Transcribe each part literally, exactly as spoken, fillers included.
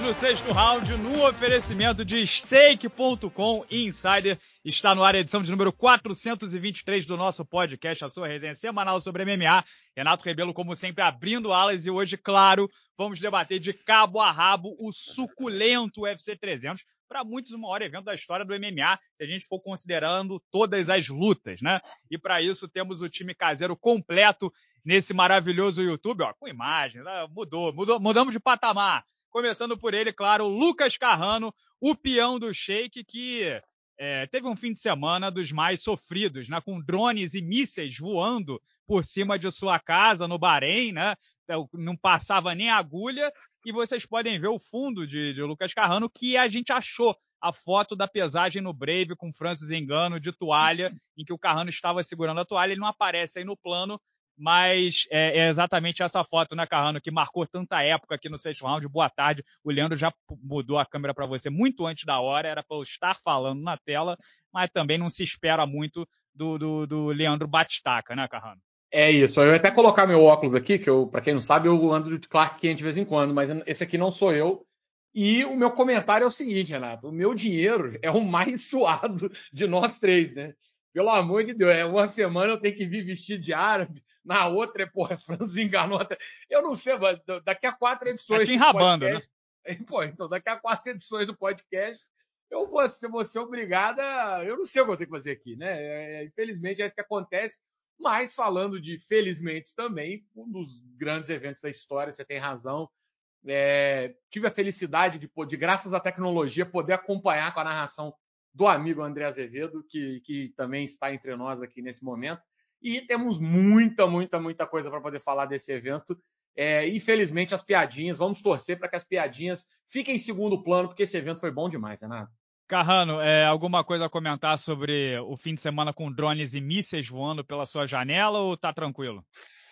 do sexto round no oferecimento de Stake ponto com Insider. Está no ar a edição de número quatrocentos e vinte e três do nosso podcast, a sua resenha semanal sobre M M A. Renato Rebelo, como sempre, abrindo alas e hoje, claro, vamos debater de cabo a rabo o suculento U F C trezentos. Para muitos, o maior evento da história do M M A, se a gente for considerando todas as lutas, né? E para isso temos o time caseiro completo nesse maravilhoso YouTube, ó, com imagens, ah, mudou, mudou, mudamos de patamar. Começando por ele, claro, Lucas Carrano, o peão do Sheik, que é, teve um fim de semana dos mais sofridos, né? Com drones e mísseis voando por cima de sua casa no Bahrein, né? Não passava nem agulha. E vocês podem ver o fundo de, de Lucas Carrano, que a gente achou a foto da pesagem no Brave com Francis Ngannou de toalha, em que o Carrano estava segurando a toalha. Ele não aparece aí no plano, mas é, é exatamente essa foto, né, Carrano, que marcou tanta época aqui no sexto round. Boa tarde. O Leandro já mudou a câmera para você muito antes da hora, era para eu estar falando na tela, mas também não se espera muito do, do, do Leandro Batistaca, né, Carrano? É isso, eu ia até colocar meu óculos aqui, que eu, pra quem não sabe, eu ando de Clark Kent de vez em quando, mas esse aqui não sou eu. E o meu comentário é o seguinte, Renato, o meu dinheiro é o mais suado de nós três, né? Pelo amor de Deus, é uma semana eu tenho que vir vestido de árabe, na outra é, porra, Francis Ngannou. Eu não sei, mas daqui a quatro edições é do podcast... Né? Pô, então daqui a quatro edições do podcast, eu vou, vou ser obrigado a... Eu não sei o que eu tenho que fazer aqui, né? É, infelizmente é isso que acontece. Mas falando de felizmente também, um dos grandes eventos da história, você tem razão. É, tive a felicidade de, de, graças à tecnologia, poder acompanhar com a narração do amigo André Azevedo, que, que também está entre nós aqui nesse momento. E temos muita, muita, muita coisa para poder falar desse evento. É, infelizmente, as piadinhas, vamos torcer para que as piadinhas fiquem em segundo plano, porque esse evento foi bom demais, Renato. Carrano, é, alguma coisa a comentar sobre o fim de semana com drones e mísseis voando pela sua janela ou tá tranquilo?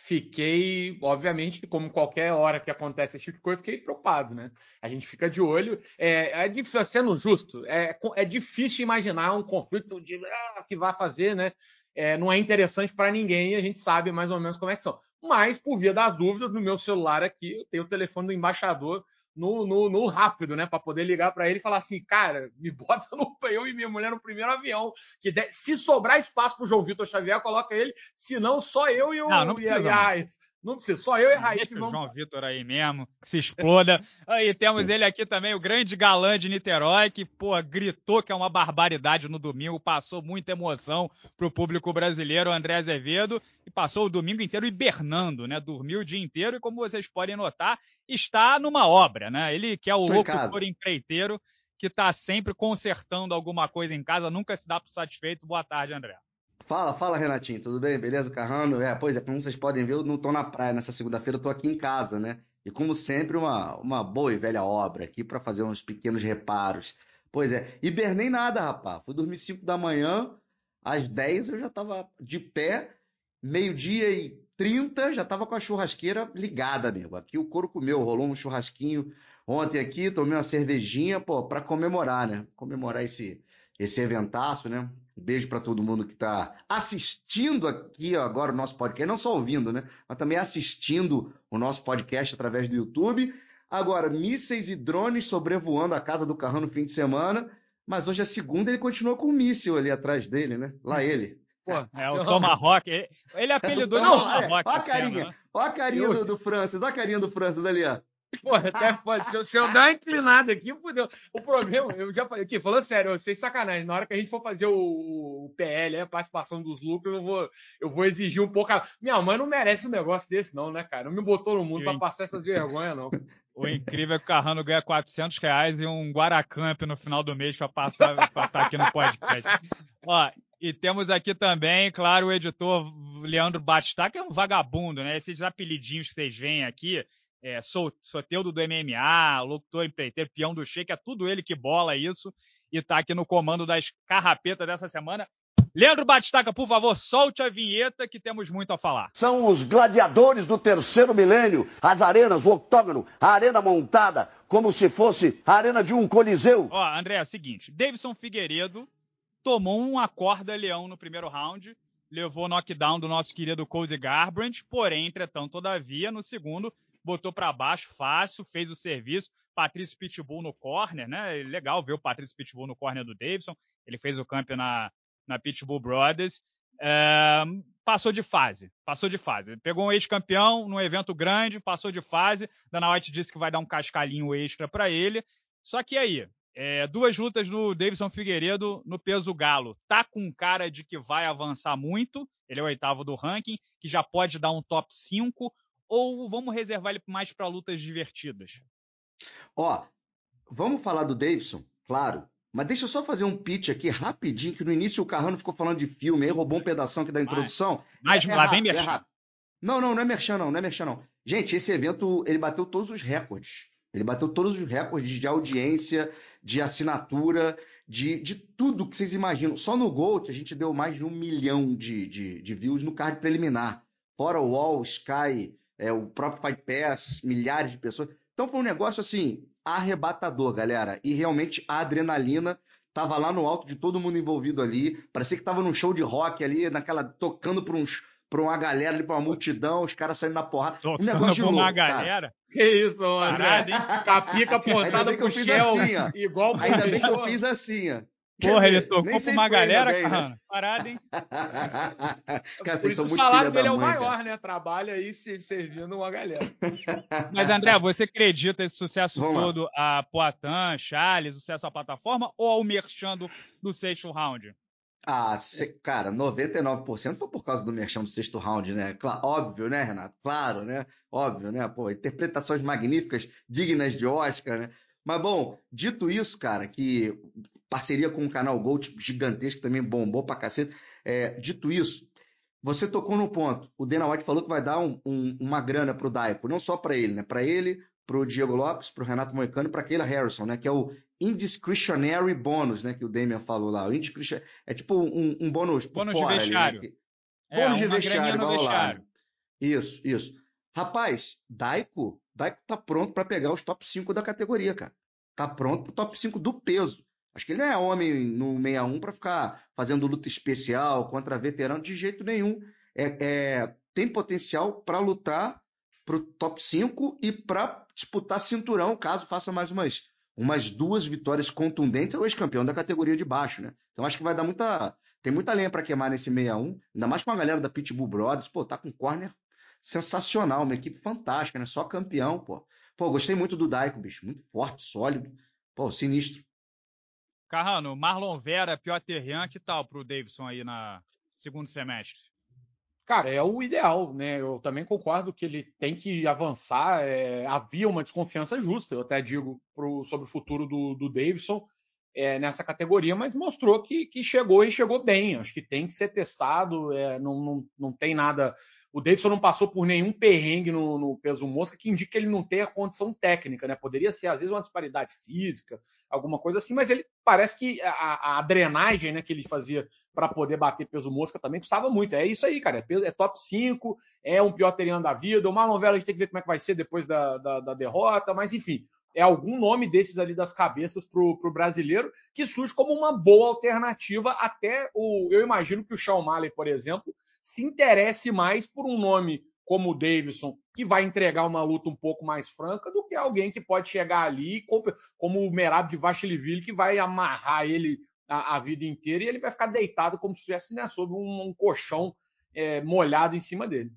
Fiquei, obviamente, como qualquer hora que acontece esse tipo de coisa, fiquei preocupado, né? A gente fica de olho. É, é difícil, sendo justo, é, é difícil imaginar um conflito de ah, que vai fazer, né? É, não é interessante para ninguém, a gente sabe mais ou menos como é que são. Mas, por via das dúvidas, no meu celular aqui, eu tenho o telefone do embaixador no, no, no rápido, né? Para poder ligar para ele e falar assim, cara, me bota no eu e minha mulher no primeiro avião. Que de, se sobrar espaço para o João Vitor Xavier, coloca ele. Se não, só eu e o não, não precisa, e a, e a Raíssa. Não precisa, só eu e a Raíssa. Deixa o João Vitor aí mesmo, que se exploda. Aí temos ele aqui também, o grande galã de Niterói, que, pô, gritou que é uma barbaridade no domingo, passou muita emoção pro público brasileiro, o André Azevedo, e passou o domingo inteiro hibernando, né? Dormiu o dia inteiro e, como vocês podem notar, está numa obra, né? Ele que é o Tô locutor empreiteiro, que tá sempre consertando alguma coisa em casa, nunca se dá por satisfeito. Boa tarde, André. Fala, fala, Renatinho, tudo bem? Beleza, Carrano? É, pois é, como vocês podem ver, eu não tô na praia nessa segunda-feira, eu tô aqui em casa, né? E como sempre, uma, uma boa e velha obra aqui para fazer uns pequenos reparos. Pois é, hibernei nada, rapaz. Fui dormir cinco da manhã, às dez eu já tava de pé, meio-dia e trinta já tava com a churrasqueira ligada, amigo. Aqui o couro comeu, rolou um churrasquinho ontem aqui, tomei uma cervejinha, pô, para comemorar, né? Comemorar esse, esse eventaço, né? Um beijo para todo mundo que está assistindo aqui agora o nosso podcast, não só ouvindo, né? Mas também assistindo o nosso podcast através do YouTube. Agora, mísseis e drones sobrevoando a casa do Carrano no fim de semana, mas hoje é segunda e ele continua com um míssil ali atrás dele, né? Lá ele. Pô, é o Tomahawk. Ele, ele apelidou de Tomahawk. Olha a carinha, olha a carinha do, do Francis, olha a carinha do Francis ali, ó. Pô, até pode. Se eu, se eu dar uma inclinada aqui, fudeu. O problema, eu já falei aqui, falando sério, eu sei sacanagem. Na hora que a gente for fazer o, o P L, a participação dos lucros, eu vou, eu vou exigir um pouco. Minha mãe não merece um negócio desse, não, né, cara? Não me botou no mundo pra passar essas vergonhas, não. O incrível é que o Carrano ganha quatrocentos reais e um Guaracamp no final do mês pra passar, pra estar aqui no podcast. Ó, e temos aqui também, claro, o editor Leandro Batistaca, que é um vagabundo, né? Esses apelidinhos que vocês veem aqui. É, Soteudo do M M A, locutor empreiteiro, peão do Sheik, é tudo ele que bola isso e tá aqui no comando das carrapetas dessa semana. Leandro Batistaca, por favor, solte a vinheta que temos muito a falar. São os gladiadores do terceiro milênio, as arenas, o octógono, a arena montada como se fosse a arena de um coliseu. Ó, André, é o seguinte, Davidson Figueiredo tomou um acorda-leão no primeiro round, levou knockdown do nosso querido Cody Garbrandt, porém, entretanto, todavia, no segundo, botou para baixo, fácil, fez o serviço, Patrício Pitbull no corner, né? Legal ver o Patrício Pitbull no corner do Davidson. Ele fez o camp na, na Pitbull Brothers. É, passou de fase, passou de fase. Pegou um ex-campeão num evento grande, passou de fase. Dana White disse que vai dar um cascalhinho extra para ele. Só que aí, é, duas lutas do Davidson Figueiredo no peso galo. Tá com cara de que vai avançar muito. Ele é o oitavo do ranking, que já pode dar um top cinco. Ou vamos reservar ele mais para lutas divertidas? Ó, vamos falar do Davidson, claro. Mas deixa eu só fazer um pitch aqui rapidinho, que no início o Carrano ficou falando de filme, aí roubou um pedação aqui da introdução. Mas é, é lá rápido, vem é merchan. rápido. Não, não, não é merchan não, não é merchan não. Gente, esse evento, ele bateu todos os recordes. Ele bateu todos os recordes de audiência, de assinatura, de, de tudo que vocês imaginam. Só no Gold a gente deu mais de um milhão de, de, de views no card preliminar. Fora o Wall, Sky, é, o próprio Fight Pass, milhares de pessoas. Então foi um negócio assim, arrebatador, galera. E realmente a adrenalina tava lá no alto de todo mundo envolvido ali. Parecia que tava num show de rock ali, naquela, tocando para uns, pra uma galera ali, pra uma multidão, os caras saindo na porrada. Um negócio de Tocando pra uma louco, cara. galera. Que isso, ô, André? Parada, hein? Com a pica Ainda apontada bem que pro eu fiz Shell, assim, ó. igual o Ainda bem que eu professor. fiz assim, ó. Quer Porra, ele dizer, tocou nem pra sei uma se foi ainda galera, bem, né? Carrano. Parada, hein? Cara, Por vocês isso são o muito salário filha dele da é o mãe, maior, cara. né? Trabalha aí se servindo uma galera. Mas, André, você acredita esse sucesso Vamos lá. todo a Poatan, Charles, sucesso à plataforma ou ao merchan do, do sexto round? Ah, cê- cara, noventa e nove por cento foi por causa do merchan do sexto round, né? Cla- óbvio, né, Renato? Claro, né? Óbvio, né? Pô, interpretações magníficas, dignas de Oscar, né? Mas, bom, dito isso, cara, que parceria com o canal Gold gigantesco também bombou pra cacete. É, dito isso, você tocou no ponto. O Dana White falou que vai dar um- um- uma grana pro Daipo, não só para ele, né? Para ele, pro Diego Lopes, pro Renato Moicano e pra Kayla Harrison, né? Que é o Indiscretionary Bonus, né? Que o Damian falou lá. O indiscretion... É tipo um, um bônus por Bônus de fora ali, né? vestiário. Que- É, Bônus de uma graninha vestiário no vai rolar, vestiário. né? Isso, isso. Rapaz, Daiko, Daiko tá pronto para pegar os top cinco da categoria, cara. Tá pronto pro top cinco do peso. Acho que ele não é homem no sessenta e um para ficar fazendo luta especial contra veterano de jeito nenhum. É, é- tem potencial para lutar pro top cinco e para disputar cinturão, caso faça mais umas, umas duas vitórias contundentes, é o ex-campeão da categoria de baixo, né? Então acho que vai dar muita. Tem muita lenha para queimar nesse sessenta e um, ainda mais com a galera da Pitbull Brothers. Pô, tá com corner sensacional, uma equipe fantástica, né? Só campeão, pô. Pô, gostei muito do Daiko, bicho. Muito forte, sólido. Pô, sinistro. Carrano, Marlon Vera, Piotr Jan, que tal pro Davidson aí na segundo semestre? Cara, é o ideal, né? Eu também concordo que ele tem que avançar. É, havia uma desconfiança justa, eu até digo, pro, sobre o futuro do, do Davidson é, nessa categoria, mas mostrou que, que chegou e chegou bem. Acho que tem que ser testado, é, não, não, não tem nada. O Davidson não passou por nenhum perrengue no, no peso mosca que indica que ele não tem a condição técnica, né? Poderia ser, às vezes, uma disparidade física, alguma coisa assim, mas ele parece que a, a drenagem, né, que ele fazia para poder bater peso mosca também custava muito. É isso aí, cara. É, peso, é top cinco, é um pior teriano da vida. O Marlon Vera a gente tem que ver como é que vai ser depois da, da, da derrota, mas enfim, é algum nome desses ali das cabeças pro, pro brasileiro que surge como uma boa alternativa. Até o. Eu imagino que o Sean O'Malley, por exemplo, se interesse mais por um nome como o Davidson, que vai entregar uma luta um pouco mais franca, do que alguém que pode chegar ali, como o Merab de Vachiliville, que vai amarrar ele a, a vida inteira e ele vai ficar deitado como se estivesse, né, sobre um, um colchão é, molhado em cima dele.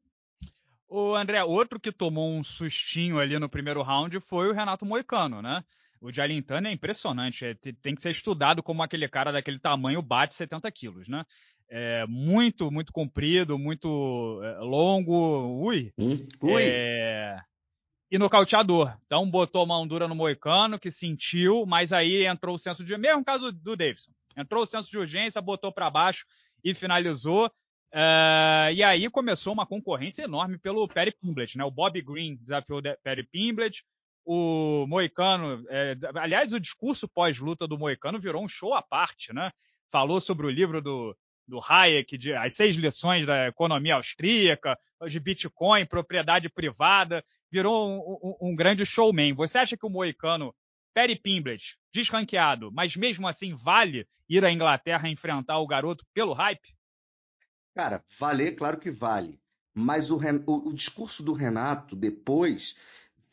O André, outro que tomou um sustinho ali no primeiro round foi o Renato Moicano, né? O Jalintano é impressionante, é, tem que ser estudado como aquele cara daquele tamanho bate setenta quilos, né? É muito, muito comprido, muito é, longo, ui. Hum? Ui. É... E nocauteador. Então botou a mão dura no Moicano, que sentiu, mas aí entrou o senso de... Mesmo caso do Davidson. Entrou o senso de urgência, botou para baixo e finalizou. Uh, e aí começou uma concorrência enorme pelo Perry Pimblett, né? O Bobby Green desafiou o Perry Pimblett, o Moicano, é, aliás, o discurso pós-luta do Moicano virou um show à parte, né? Falou sobre o livro do, do Hayek, de, as seis lições da economia austríaca, de Bitcoin, propriedade privada, virou um, um, um grande showman. Você acha que o Moicano, Perry Pimblett, desranqueado, mas mesmo assim vale ir à Inglaterra enfrentar o garoto pelo hype? Cara, valer, claro que vale. Mas o, Ren- o- o discurso do Renato depois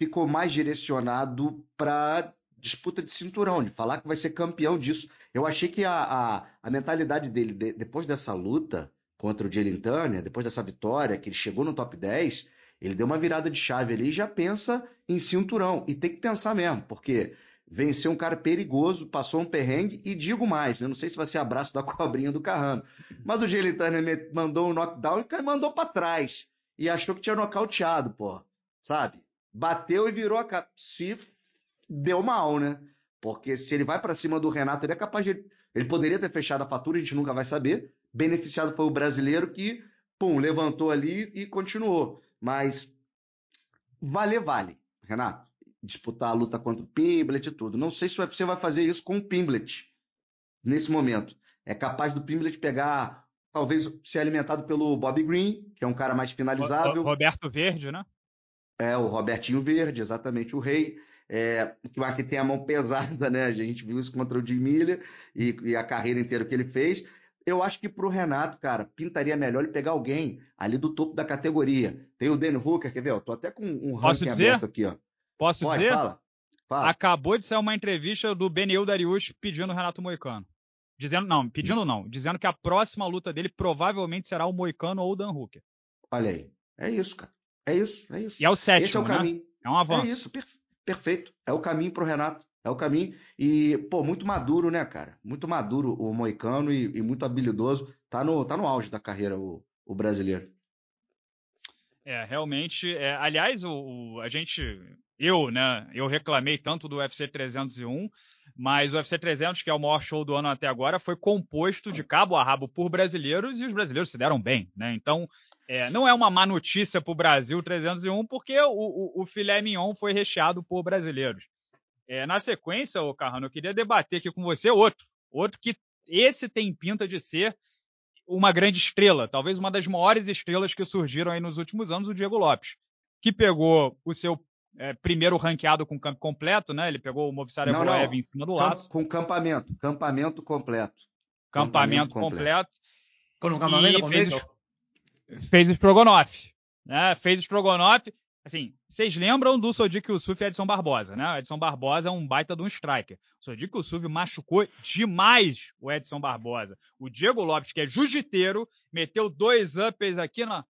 ficou mais direcionado para disputa de cinturão, de falar que vai ser campeão disso. Eu achei que a, a, a mentalidade dele, de, depois dessa luta contra o Jalen Turner, depois dessa vitória, que ele chegou no top dez, ele deu uma virada de chave ali e já pensa em cinturão. E tem que pensar mesmo, porque venceu um cara perigoso, passou um perrengue, e digo mais, né? Não sei se vai ser abraço da cobrinha do Carrano, mas o Jalen Turner mandou um knockdown e mandou para trás. E achou que tinha nocauteado, pô. Sabe? Bateu e virou a cara. Se deu mal, né? Porque se ele vai para cima do Renato, ele é capaz de... Ele poderia ter fechado a fatura, a gente nunca vai saber. Beneficiado foi o brasileiro que, pum, levantou ali e continuou. Mas valer, vale, Renato. Disputar a luta contra o Pimblet e tudo. Não sei se você vai fazer isso com o Pimblet nesse momento. É capaz do Pimblet pegar, talvez ser alimentado pelo Bobby Green, que é um cara mais finalizável. Roberto Verde, né? É, o Robertinho Verde, exatamente, o rei. É, que tem a mão pesada, né? A gente viu isso contra o Jim Miller e, e a carreira inteira que ele fez. Eu acho que pro Renato, cara, pintaria melhor ele pegar alguém ali do topo da categoria. Tem o Danny Hooker, quer ver? Eu tô até com um ranking aberto aqui, ó. Posso Pode, dizer? fala. fala. Acabou de sair uma entrevista do Beneil Dariush pedindo o Renato Moicano. Dizendo, não, pedindo não. Dizendo que a próxima luta dele provavelmente será o Moicano ou o Dan Hooker. Olha aí. É isso, cara. É isso, é isso. E é o sétimo, Esse é o né? caminho. É um avanço. É isso, per- perfeito. É o caminho pro Renato. É o caminho. E, pô, muito maduro, né, cara? Muito maduro o Moicano e, e muito habilidoso. Tá no, tá no auge da carreira o, o brasileiro. É, realmente. É, aliás, o, o, a gente. Eu, né? Eu reclamei tanto do U F C trezentos e um, mas o U F C trezentos, que é o maior show do ano até agora, foi composto de cabo a rabo por brasileiros e os brasileiros se deram bem, né? Então, é, não é uma má notícia para o Brasil trezentos e um, porque o, o, o filé mignon foi recheado por brasileiros. É, na sequência, ô Carrano, eu queria debater aqui com você outro. Outro que esse tem pinta de ser uma grande estrela, talvez uma das maiores estrelas que surgiram aí nos últimos anos, o Diego Lopes, que pegou o seu é, primeiro ranqueado com campo completo, né? Ele pegou o Movsar Evloev em cima do laço. Com campamento, campamento completo. Campamento, campamento completo. completo. Com campamento e completo? Fez, fez Strogonoff, né? Fez Strogonoff. Assim, vocês lembram do Sodiq Yusuff e Edson Barbosa, né? O Edson Barbosa é um baita de um striker. O Sodiq Yusuff machucou demais o Edson Barbosa. O Diego Lopes, que é jiu-jiteiro, meteu dois uppers aqui, na...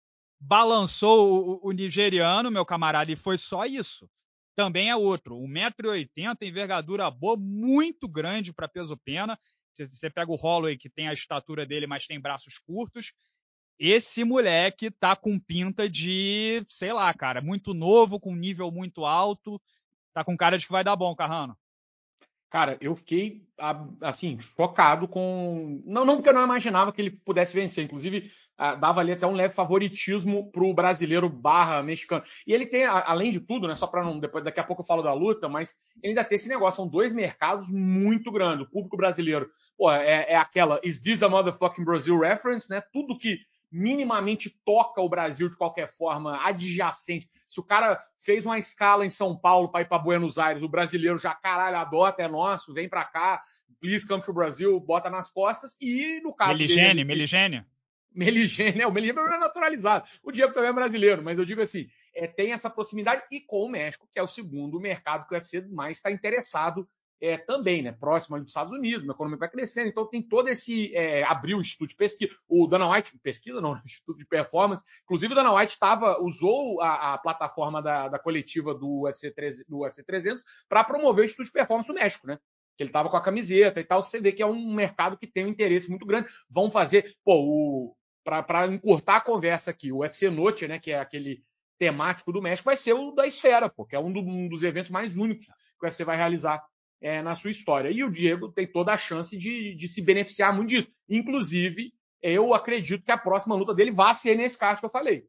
balançou o, o nigeriano, meu camarada, e foi só isso. Também é outro, um metro e oitenta, envergadura boa, muito grande para peso-pena. Você pega o Holloway, que tem a estatura dele, mas tem braços curtos. Esse moleque tá com pinta de, sei lá, cara, muito novo, com nível muito alto. Tá com cara de que vai dar bom, Carrano. Cara, eu fiquei, assim, chocado com... Não, não porque eu não imaginava que ele pudesse vencer. Inclusive, dava ali até um leve favoritismo pro brasileiro barra mexicano. E ele tem, além de tudo, né, só para não... Depois, daqui a pouco eu falo da luta, mas ele ainda tem esse negócio. São dois mercados muito grandes. O público brasileiro, pô, é, é aquela is this a motherfucking Brazil reference, né? Tudo que minimamente toca o Brasil de qualquer forma, adjacente. Se o cara fez uma escala em São Paulo para ir para Buenos Aires, o brasileiro já, caralho, adota, é nosso, vem para cá, please come to Brasil, bota nas costas. E no caso Meligene, dele... Meligene. Meligene, é, o Meligene é naturalizado. O Diego também é brasileiro, mas eu digo assim, é, tem essa proximidade e com o México, que é o segundo mercado que o U F C mais está interessado é, também, né? Próximo ali dos Estados Unidos, a economia vai crescendo, então tem todo esse... É, abriu o Instituto de Pesquisa, o Dana White, pesquisa não, Instituto de Performance, inclusive o Dana White tava, usou a, a plataforma da, da coletiva do U F C trezentos para promover o Instituto de Performance do México, né? Que ele tava com a camiseta e tal, você vê que é um mercado que tem um interesse muito grande. Vão fazer, pô, o... para encurtar a conversa aqui, o U F C Noche, né, que é aquele temático do México, vai ser o da Esfera, pô, que é um, do, um dos eventos mais únicos que o U F C vai realizar é, na sua história. E o Diego tem toda a chance de, de se beneficiar muito disso. Inclusive, eu acredito que a próxima luta dele vai ser nesse card que eu falei.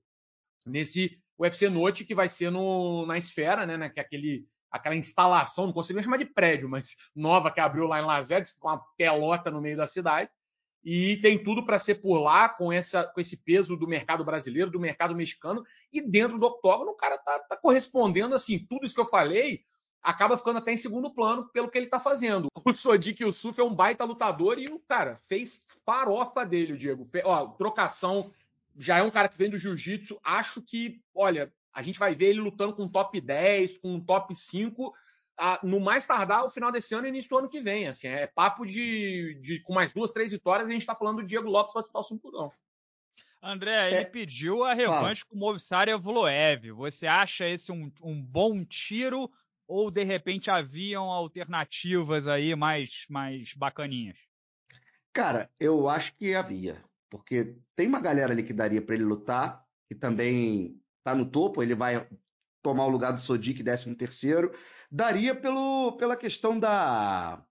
Nesse U F C Noche, que vai ser no, na Esfera, né, né, que é aquele, aquela instalação, não consigo nem chamar de prédio, mas nova que abriu lá em Las Vegas, com uma pelota no meio da cidade. E tem tudo para ser por lá, com, essa, com esse peso do mercado brasileiro, do mercado mexicano, e dentro do octógono o cara tá, tá correspondendo, assim, tudo isso que eu falei acaba ficando até em segundo plano pelo que ele tá fazendo. O Sodiq Yusuff é um baita lutador e o cara fez farofa dele, o Diego. Ó, trocação, já é um cara que vem do jiu-jitsu, acho que, olha, a gente vai ver ele lutando com um top dez, com um top cinco, ah, no mais tardar o final desse ano e início do ano que vem. Assim, é papo de, de com mais duas, três vitórias, a gente tá falando do Diego Lopes para disputar o cinturão. André, ele É, pediu a fala. revanche com o Movsar Evloev. Você acha esse um, um bom tiro ou, de repente, haviam alternativas aí mais, mais bacaninhas? Cara, eu acho que havia, porque tem uma galera ali que daria pra ele lutar, que também tá no topo, ele vai tomar o lugar do Sodiq, décimo terceiro. Daria pelo, pela questão da,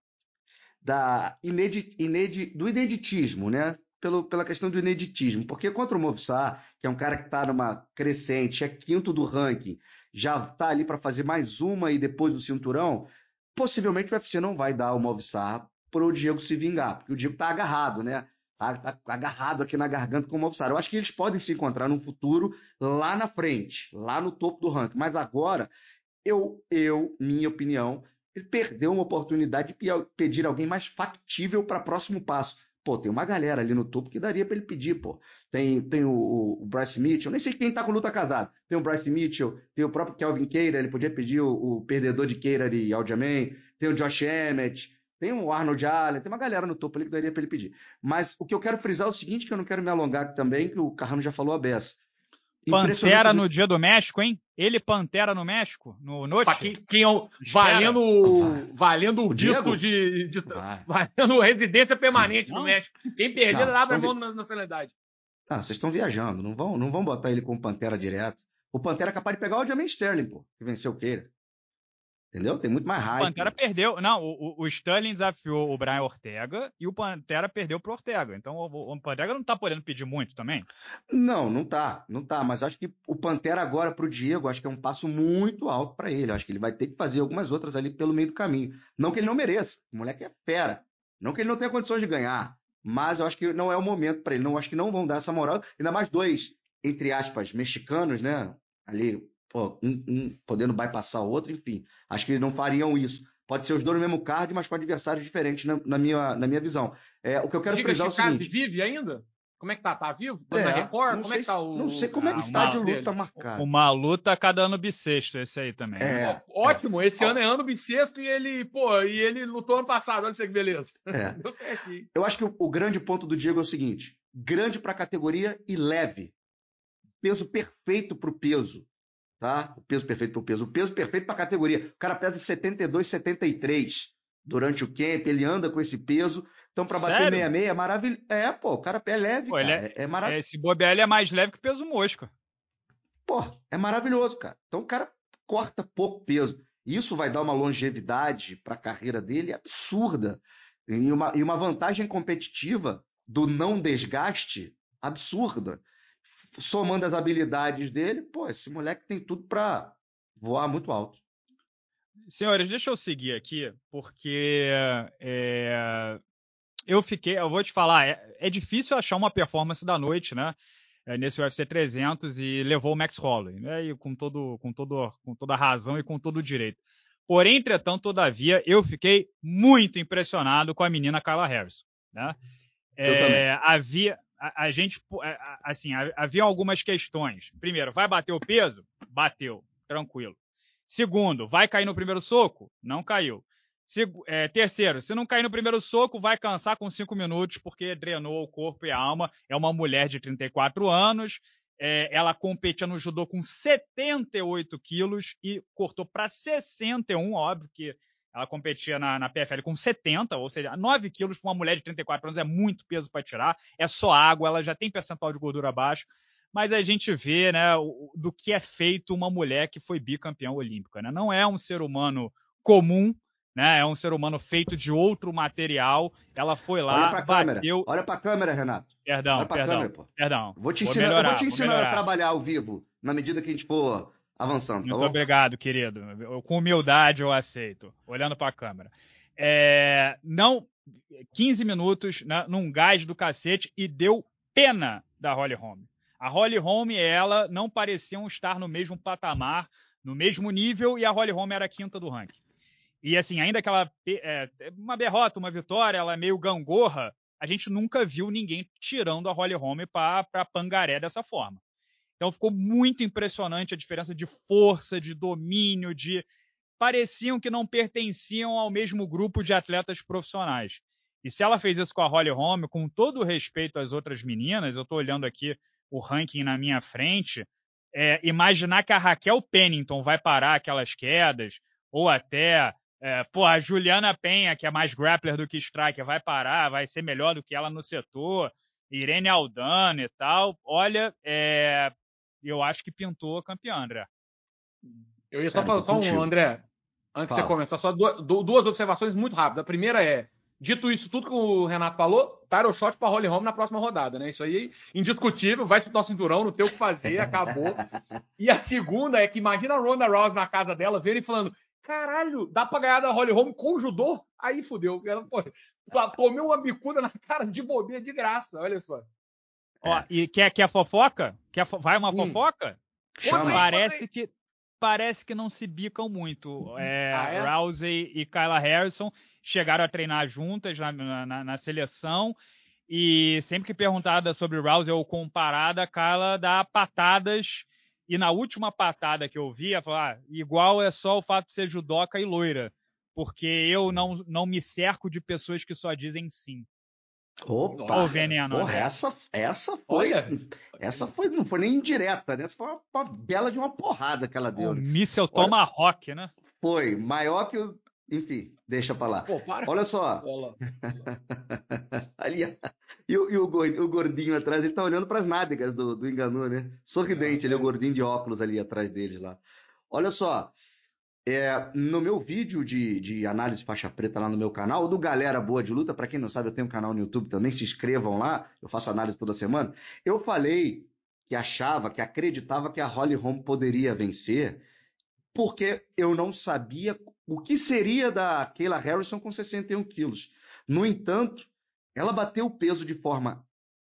da inedi, inedi, do ineditismo, né? Pelo, pela questão do ineditismo. Porque contra o Movsar, que é um cara que está numa crescente, é quinto do ranking, já está ali para fazer mais uma e depois do cinturão, possivelmente o U F C não vai dar o Movsar para o Diego se vingar, porque o Diego está agarrado, né? Tá, tá agarrado aqui na garganta com o Movsar. Eu acho que eles podem se encontrar num futuro lá na frente, lá no topo do ranking. Mas agora, eu, eu minha opinião, ele perdeu uma oportunidade de pedir alguém mais factível para próximo passo. Pô, tem uma galera ali no topo que daria para ele pedir, pô. Tem, tem o, o Bryce Mitchell, nem sei quem tá com luta casada. Tem o Bryce Mitchell, tem o próprio Kelvin Kattar, ele podia pedir o, o perdedor de Kattar e Aljamain. Tem o Josh Emmett, tem o Arnold Allen, tem uma galera no topo ali que daria para ele pedir. Mas o que eu quero frisar é o seguinte, que eu não quero me alongar também, que o Carrano já falou a beça. Pantera no dia do México, hein? Ele Pantera no México, no Noite. Quem, quem é o, valendo, valendo o visto de, de valendo residência permanente não. no México. Quem perder dá pra mão na nacionalidade. Ah, vocês estão viajando, não vão, não vão botar ele como Pantera direto. O Pantera é capaz de pegar o Aljamain Sterling, pô, que venceu o Keira. Entendeu? Tem muito mais hype. O Pantera perdeu. Não, o, o Sterling desafiou o Brian Ortega e o Pantera perdeu pro Ortega. Então o, o Pantera não tá podendo pedir muito também? Não, não tá. Não tá. Mas acho que o Pantera agora pro Diego, acho que é um passo muito alto para ele. Acho que ele vai ter que fazer algumas outras ali pelo meio do caminho. Não que ele não mereça. O moleque é fera. Não que ele não tenha condições de ganhar. Mas eu acho que não é o momento para ele. Não, acho que não vão dar essa moral. Ainda mais dois, entre aspas, mexicanos, né? Ali. Pô, um, um podendo bypassar o outro, enfim. Acho que não fariam isso. Pode ser os dois no mesmo card, mas com adversários diferentes na, na, minha, na minha visão. É, o que eu quero Giga frisar é o seguinte... vive ainda? Como é que tá? Tá vivo? Tá é, na Record? Não Como sei, é que tá o... Não sei como é que ah, está de luta dele? marcado. Uma luta a cada ano bissexto, esse aí também. É, né? Pô, ótimo, esse é. ano é ano bissexto e ele, pô, e ele lutou ano passado, olha isso que beleza. É. Deu certinho. Eu acho que o, o grande ponto do Diego é o seguinte, grande para a categoria e leve. Peso perfeito para o peso. Tá? O peso perfeito para o peso. O peso perfeito para a categoria. O cara pesa setenta e dois, setenta e três durante o camp, ele anda com esse peso. Então, para bater sessenta e seis é maravilhoso. É, pô, o cara é leve, pô, cara. É, é maravilhoso. Esse Bobel é mais leve que peso mosca. Pô, é maravilhoso, cara. Então, o cara corta pouco peso. Isso vai dar uma longevidade para a carreira dele absurda. E uma, e uma vantagem competitiva do não desgaste absurda. Somando as habilidades dele, pô, esse moleque tem tudo para voar muito alto. Senhores, deixa eu seguir aqui, porque é, eu fiquei, eu vou te falar, é, é difícil achar uma performance da noite, né? É, nesse U F C trezentos e levou o Max Holloway, né? E com, todo, com, todo, com toda a razão e com todo o direito. Porém, entretanto, todavia, eu fiquei muito impressionado com a menina Kayla Harrison, né? É, eu também. Havia, a, a gente, assim, havia algumas questões. Primeiro, vai bater o peso? Bateu, tranquilo. Segundo, vai cair no primeiro soco? Não caiu. Segu- é, terceiro, se não cair no primeiro soco, vai cansar com cinco minutos, porque drenou o corpo e a alma. É uma mulher de trinta e quatro anos, é, ela competia no judô com setenta e oito quilos e cortou para sessenta e um, óbvio que ela competia na, na P F L com setenta, ou seja, nove quilos para uma mulher de trinta e quatro anos é muito peso para tirar, é só água, ela já tem percentual de gordura baixo, mas a gente vê, né, do que é feito uma mulher que foi bicampeã olímpica, né? Não é um ser humano comum, né? É um ser humano feito de outro material. Ela foi lá, Olha pra bateu... câmera, olha pra câmera, Renato. Perdão, olha pra perdão, câmera, pô. perdão. Vou te vou ensinar, melhorar, eu vou te ensinar vou a trabalhar ao vivo, na medida que a gente for avançando, tá Muito bom? obrigado, querido. Eu, com humildade eu aceito, olhando pra câmera. É, não, quinze minutos, né, num gás do cacete e deu pena da Holly Holm. A Holly Holm e ela não pareciam estar no mesmo patamar, no mesmo nível, e a Holly Holm era a quinta do ranking. E assim, ainda que ela, é, uma derrota, uma vitória, ela é meio gangorra, a gente nunca viu ninguém tirando a Holly Holm para Pangaré dessa forma. Então ficou muito impressionante a diferença de força, de domínio, de... pareciam que não pertenciam ao mesmo grupo de atletas profissionais. E se ela fez isso com a Holly Holm, com todo o respeito às outras meninas, eu estou olhando aqui o ranking na minha frente, é, imaginar que a Raquel Pennington vai parar aquelas quedas, ou até é, pô, a Juliana Penha, que é mais grappler do que striker, vai parar, vai ser melhor do que ela no setor, Irene Aldana e tal, olha, é, eu acho que pintou a campeã, André. Eu ia só falar só um, André, antes de você começar, só duas, duas observações muito rápidas. A primeira é, dito isso tudo que o Renato falou, title shot para Holly Holm na próxima rodada, né? Isso aí, indiscutível, vai disputar o cinturão, não tem o que fazer, acabou. E a segunda é que imagina a Ronda Rousey na casa dela, vendo e falando, caralho, dá pra ganhar da Holly Holm com judô? Aí fudeu. Ela, pô, tomei uma bicuda na cara de bobeira de graça, olha só. É. Ó, e quer, quer fofoca? Quer fo... Vai uma hum. fofoca? Chama. Parece que, parece que não se bicam muito. É, ah, é? Rousey e Kayla Harrison chegaram a treinar juntas na, na, na seleção. E sempre que perguntada sobre Rousey ou comparada, a Kayla dá patadas. E na última patada que eu vi, ela falou, ah, igual é só o fato de ser judoca e loira. Porque eu não, não me cerco de pessoas que só dizem sim. Opa! Veneno, porra, essa, essa foi. Olha. Essa foi, não foi nem indireta, né? Essa foi uma, uma bela de uma porrada que ela deu. O míssel Tomahawk, né? Foi, maior que o. Enfim, deixa pra lá. Pô, para. Olha só. Ali, e, o, e o, o gordinho atrás, ele tá olhando pras nádegas do, do Ngannou, né? Sorridente, é, ele é o gordinho de óculos ali atrás deles lá. Olha só. É, no meu vídeo de, de análise faixa preta lá no meu canal, do Galera Boa de Luta, para quem não sabe, eu tenho um canal no YouTube também, se inscrevam lá, eu faço análise toda semana. Eu falei que achava, que acreditava que a Holly Holm poderia vencer, porque eu não sabia o que seria da Kayla Harrison com sessenta e um quilos. No entanto, ela bateu o peso de forma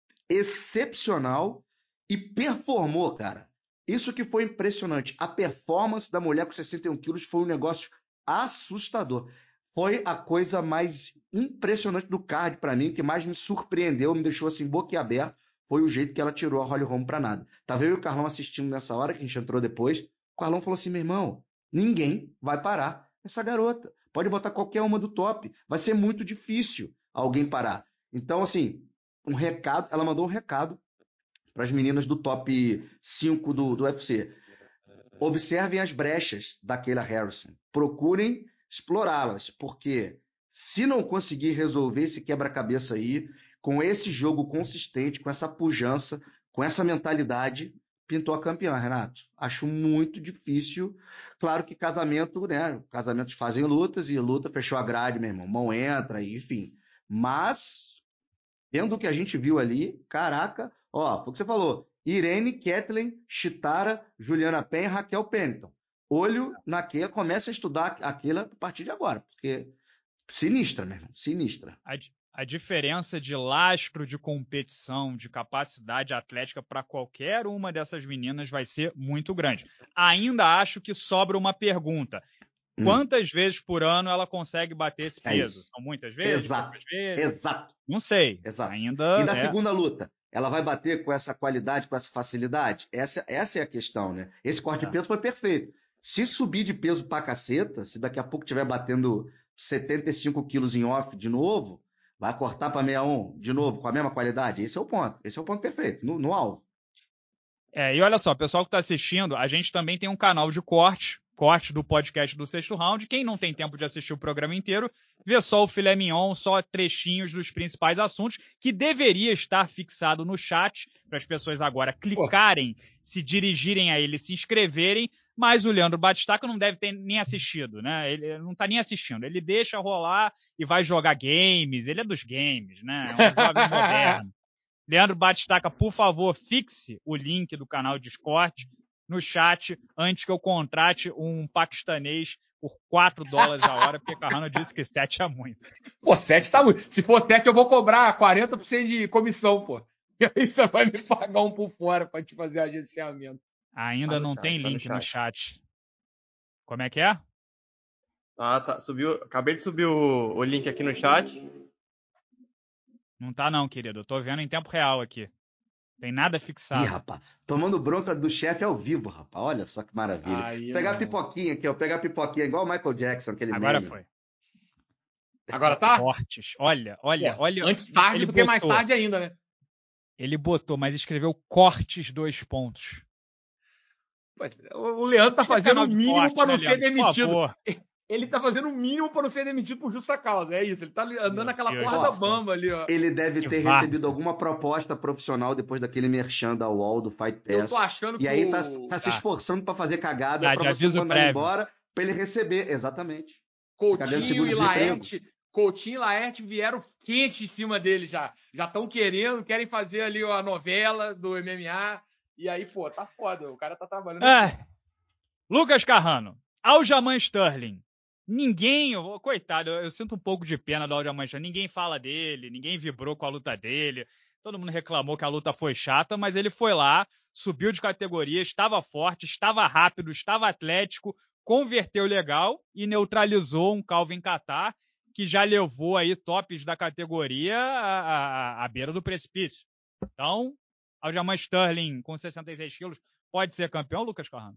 excepcional e performou, cara. Isso que foi impressionante. A performance da mulher com sessenta e um quilos foi um negócio assustador. Foi a coisa mais impressionante do card para mim, que mais me surpreendeu, me deixou assim boquiaberto, foi o jeito que ela tirou a Holly Holm para nada. Tava eu e o Carlão assistindo nessa hora, que a gente entrou depois. O Carlão falou assim, meu irmão, ninguém vai parar essa garota. Pode botar qualquer uma do top. Vai ser muito difícil alguém parar. Então, assim, um recado, ela mandou um recado para as meninas do top cinco do, do U F C. Observem as brechas da Kayla Harrison. Procurem explorá-las, porque se não conseguir resolver esse quebra-cabeça aí, com esse jogo consistente, com essa pujança, com essa mentalidade, pintou a campeã, Renato. Acho muito difícil. Claro que casamento, né? Casamentos fazem lutas e luta fechou a grade, meu irmão. Mão entra, enfim. Mas, vendo o que a gente viu ali, caraca, ó, o que você falou, Irene, Kathleen, Chitara, Juliana Penha, Raquel Pennington. Olho naquela, começa a estudar aquela a partir de agora, porque sinistra, meu irmão, sinistra. A, a diferença de lastro de competição, de capacidade atlética para qualquer uma dessas meninas vai ser muito grande. Ainda acho que sobra uma pergunta. Quantas hum. vezes por ano ela consegue bater esse peso? É São muitas vezes? Exato. Vezes? Exato. Não sei. Exato. Ainda e da é... segunda luta? Ela vai bater com essa qualidade, com essa facilidade? Essa, essa é a questão, né? Esse corte é. de peso foi perfeito. Se subir de peso pra caceta, se daqui a pouco estiver batendo setenta e cinco quilos em off de novo, vai cortar para sessenta e um de novo, com a mesma qualidade? Esse é o ponto. Esse é o ponto perfeito, no, no alvo. É, e olha só, pessoal que está assistindo, a gente também tem um canal de corte, corte do podcast do Sexto Round. Quem não tem tempo de assistir o programa inteiro, vê só o filé mignon, só trechinhos dos principais assuntos, que deveria estar fixado no chat, para as pessoas agora clicarem, se dirigirem a ele, se inscreverem, mas o Leandro Batistaca não deve ter nem assistido, né? Ele não está nem assistindo, ele deixa rolar e vai jogar games, ele é dos games, né? É um jovem moderno. Leandro Batistaca, por favor, fixe o link do canal Discord no chat antes que eu contrate um paquistanês por quatro dólares a hora, porque Carrano disse que sete é muito. Pô, sete tá muito. Se for sete, eu vou cobrar quarenta por cento de comissão, pô. E aí você vai me pagar um por fora para te fazer agenciamento. Ainda tá não chat, tem tá link no chat. no chat. Como é que é? Ah, tá. Subiu. Acabei de subir o, o link aqui no chat. Não tá não, querido. Eu tô vendo em tempo real aqui. Tem nada Ih, fixado. rapaz, tomando bronca do chefe ao vivo, rapaz. Olha só que maravilha. Aí, Pegar a não. pipoquinha aqui, ó. Pegar a pipoquinha igual o Michael Jackson, aquele Agora meme. foi. Agora tá? Cortes. Olha, olha, Pô, olha. antes tarde ele do que mais botou, tarde ainda, né? Ele botou, mas escreveu cortes dois pontos. Pô, O Leandro tá É fazendo canal o de mínimo corte, pra né, não ser Leandro? Por demitido. favor. Ele tá fazendo o mínimo pra não ser demitido por justa causa. É isso. Ele tá andando Meu naquela Deus corda do céu. bamba ali, ó. Ele deve Que ter várzea. recebido alguma proposta profissional depois daquele merchan da U O L, do Fight Eu Pass. tô achando E que aí tá, o tá se Tá. esforçando pra fazer cagada Tá, pra de você não aviso mandar ele prévio. embora, pra ele receber. Exatamente. Ficar ganhando Coutinho seguro e desemprego. Laerte, Coutinho e Laerte vieram quente em cima dele já. Já estão querendo, querem fazer ali a novela do M M A. E aí, pô, tá foda. O cara tá trabalhando. Ah, Lucas Carrano, Aljamain Sterling. Ninguém, eu- coitado, eu, eu sinto um pouco de pena do Aljamain Sterling. Ninguém fala dele, ninguém vibrou com a luta dele. Todo mundo reclamou que a luta foi chata, mas ele foi lá, subiu de categoria, estava forte, estava rápido, estava atlético, converteu legal e neutralizou um Calvin Kattar que já levou aí tops da categoria à, à, à beira do precipício. Então, Aljamain Sterling com sessenta e seis quilos pode ser campeão, Lucas Carrano?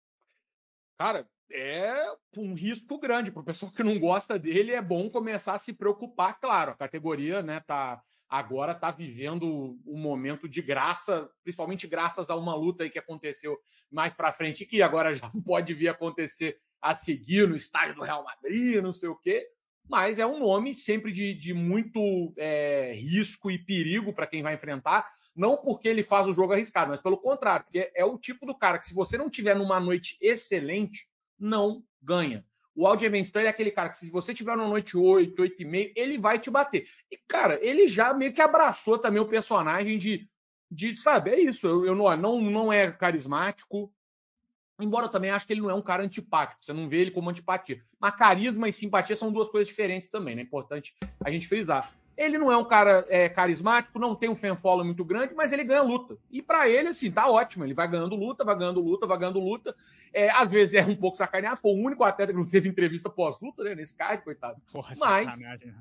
Cara, é um risco grande. Para o pessoal que não gosta dele, é bom começar a se preocupar. Claro, a categoria, né, tá, agora tá vivendo um momento de graça, principalmente graças a uma luta aí que aconteceu mais para frente, que agora já pode vir acontecer a seguir no estádio do Real Madrid, não sei o quê. Mas é um nome sempre de, de muito é, risco e perigo para quem vai enfrentar. Não porque ele faz o jogo arriscado, mas pelo contrário, porque é o tipo do cara que, se você não tiver numa noite excelente, não ganha. O Aljamain Sterling é aquele cara que, se você tiver numa noite oito, oito e meio, ele vai te bater. E, cara, ele já meio que abraçou também o personagem de, de sabe, é isso. Eu, eu não, não, não é carismático. Embora eu também acho que ele não é um cara antipático. Você não vê ele como antipatia. Mas carisma e simpatia são duas coisas diferentes também, né? É importante a gente frisar. Ele não é um cara é, carismático, não tem um fanfollow muito grande, mas ele ganha luta. E para ele, assim, tá ótimo. Ele vai ganhando luta, vai ganhando luta, vai ganhando luta. É, às vezes é um pouco sacaneado. Foi o único atleta que não teve entrevista pós-luta, né? Nesse card, coitado. Porra, Mas, sacanagem.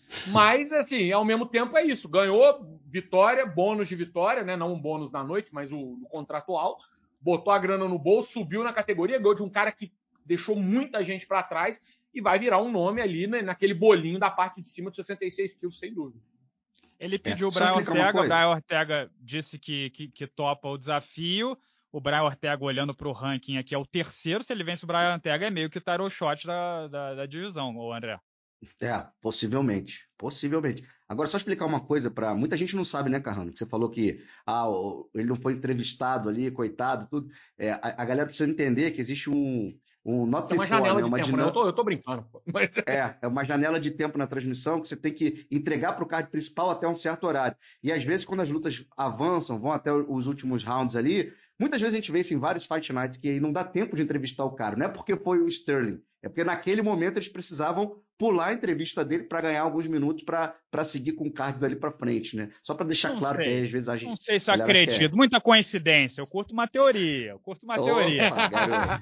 mas, assim, ao mesmo tempo é isso. Ganhou vitória, bônus de vitória, né? Não um bônus na noite, mas o, o contratual. Botou a grana no bolso, subiu na categoria, ganhou de um cara que deixou muita gente para trás e vai virar um nome ali, né, naquele bolinho da parte de cima de sessenta e seis quilos, sem dúvida. Ele pediu É, o só Brian explicar uma Ortega, o coisa. Brian Ortega disse que, que, que topa o desafio. O Brian Ortega, olhando para o ranking aqui, é o terceiro. Se ele vence o Brian Ortega, é meio que o tarot shot da, da, da divisão, o André. É, possivelmente. Possivelmente. Agora, só explicar uma coisa para muita gente não sabe, né, Carrano? Que você falou que ah, o- ele não foi entrevistado ali, coitado, tudo. É, a, a galera precisa entender que existe um, um not Tem uma before, janela né? de Uma tempo, né? Eu dinâmica. tô, eu tô brincando, pô. Mas... É, é uma janela de tempo na transmissão que você tem que entregar para o card principal até um certo horário. E às vezes, quando as lutas avançam, vão até os últimos rounds ali, muitas vezes a gente vê isso em vários Fight Nights, que aí não dá tempo de entrevistar o cara. Não é porque foi o Sterling, é porque naquele momento eles precisavam pular a entrevista dele para ganhar alguns minutos para seguir com o card dali para frente, né? Só para deixar Não claro que sei. aí, às vezes a Não gente. sei se eu a galera acha que é- acredito. Muita coincidência. Eu curto uma teoria. Eu curto uma teoria. Opa, garoto.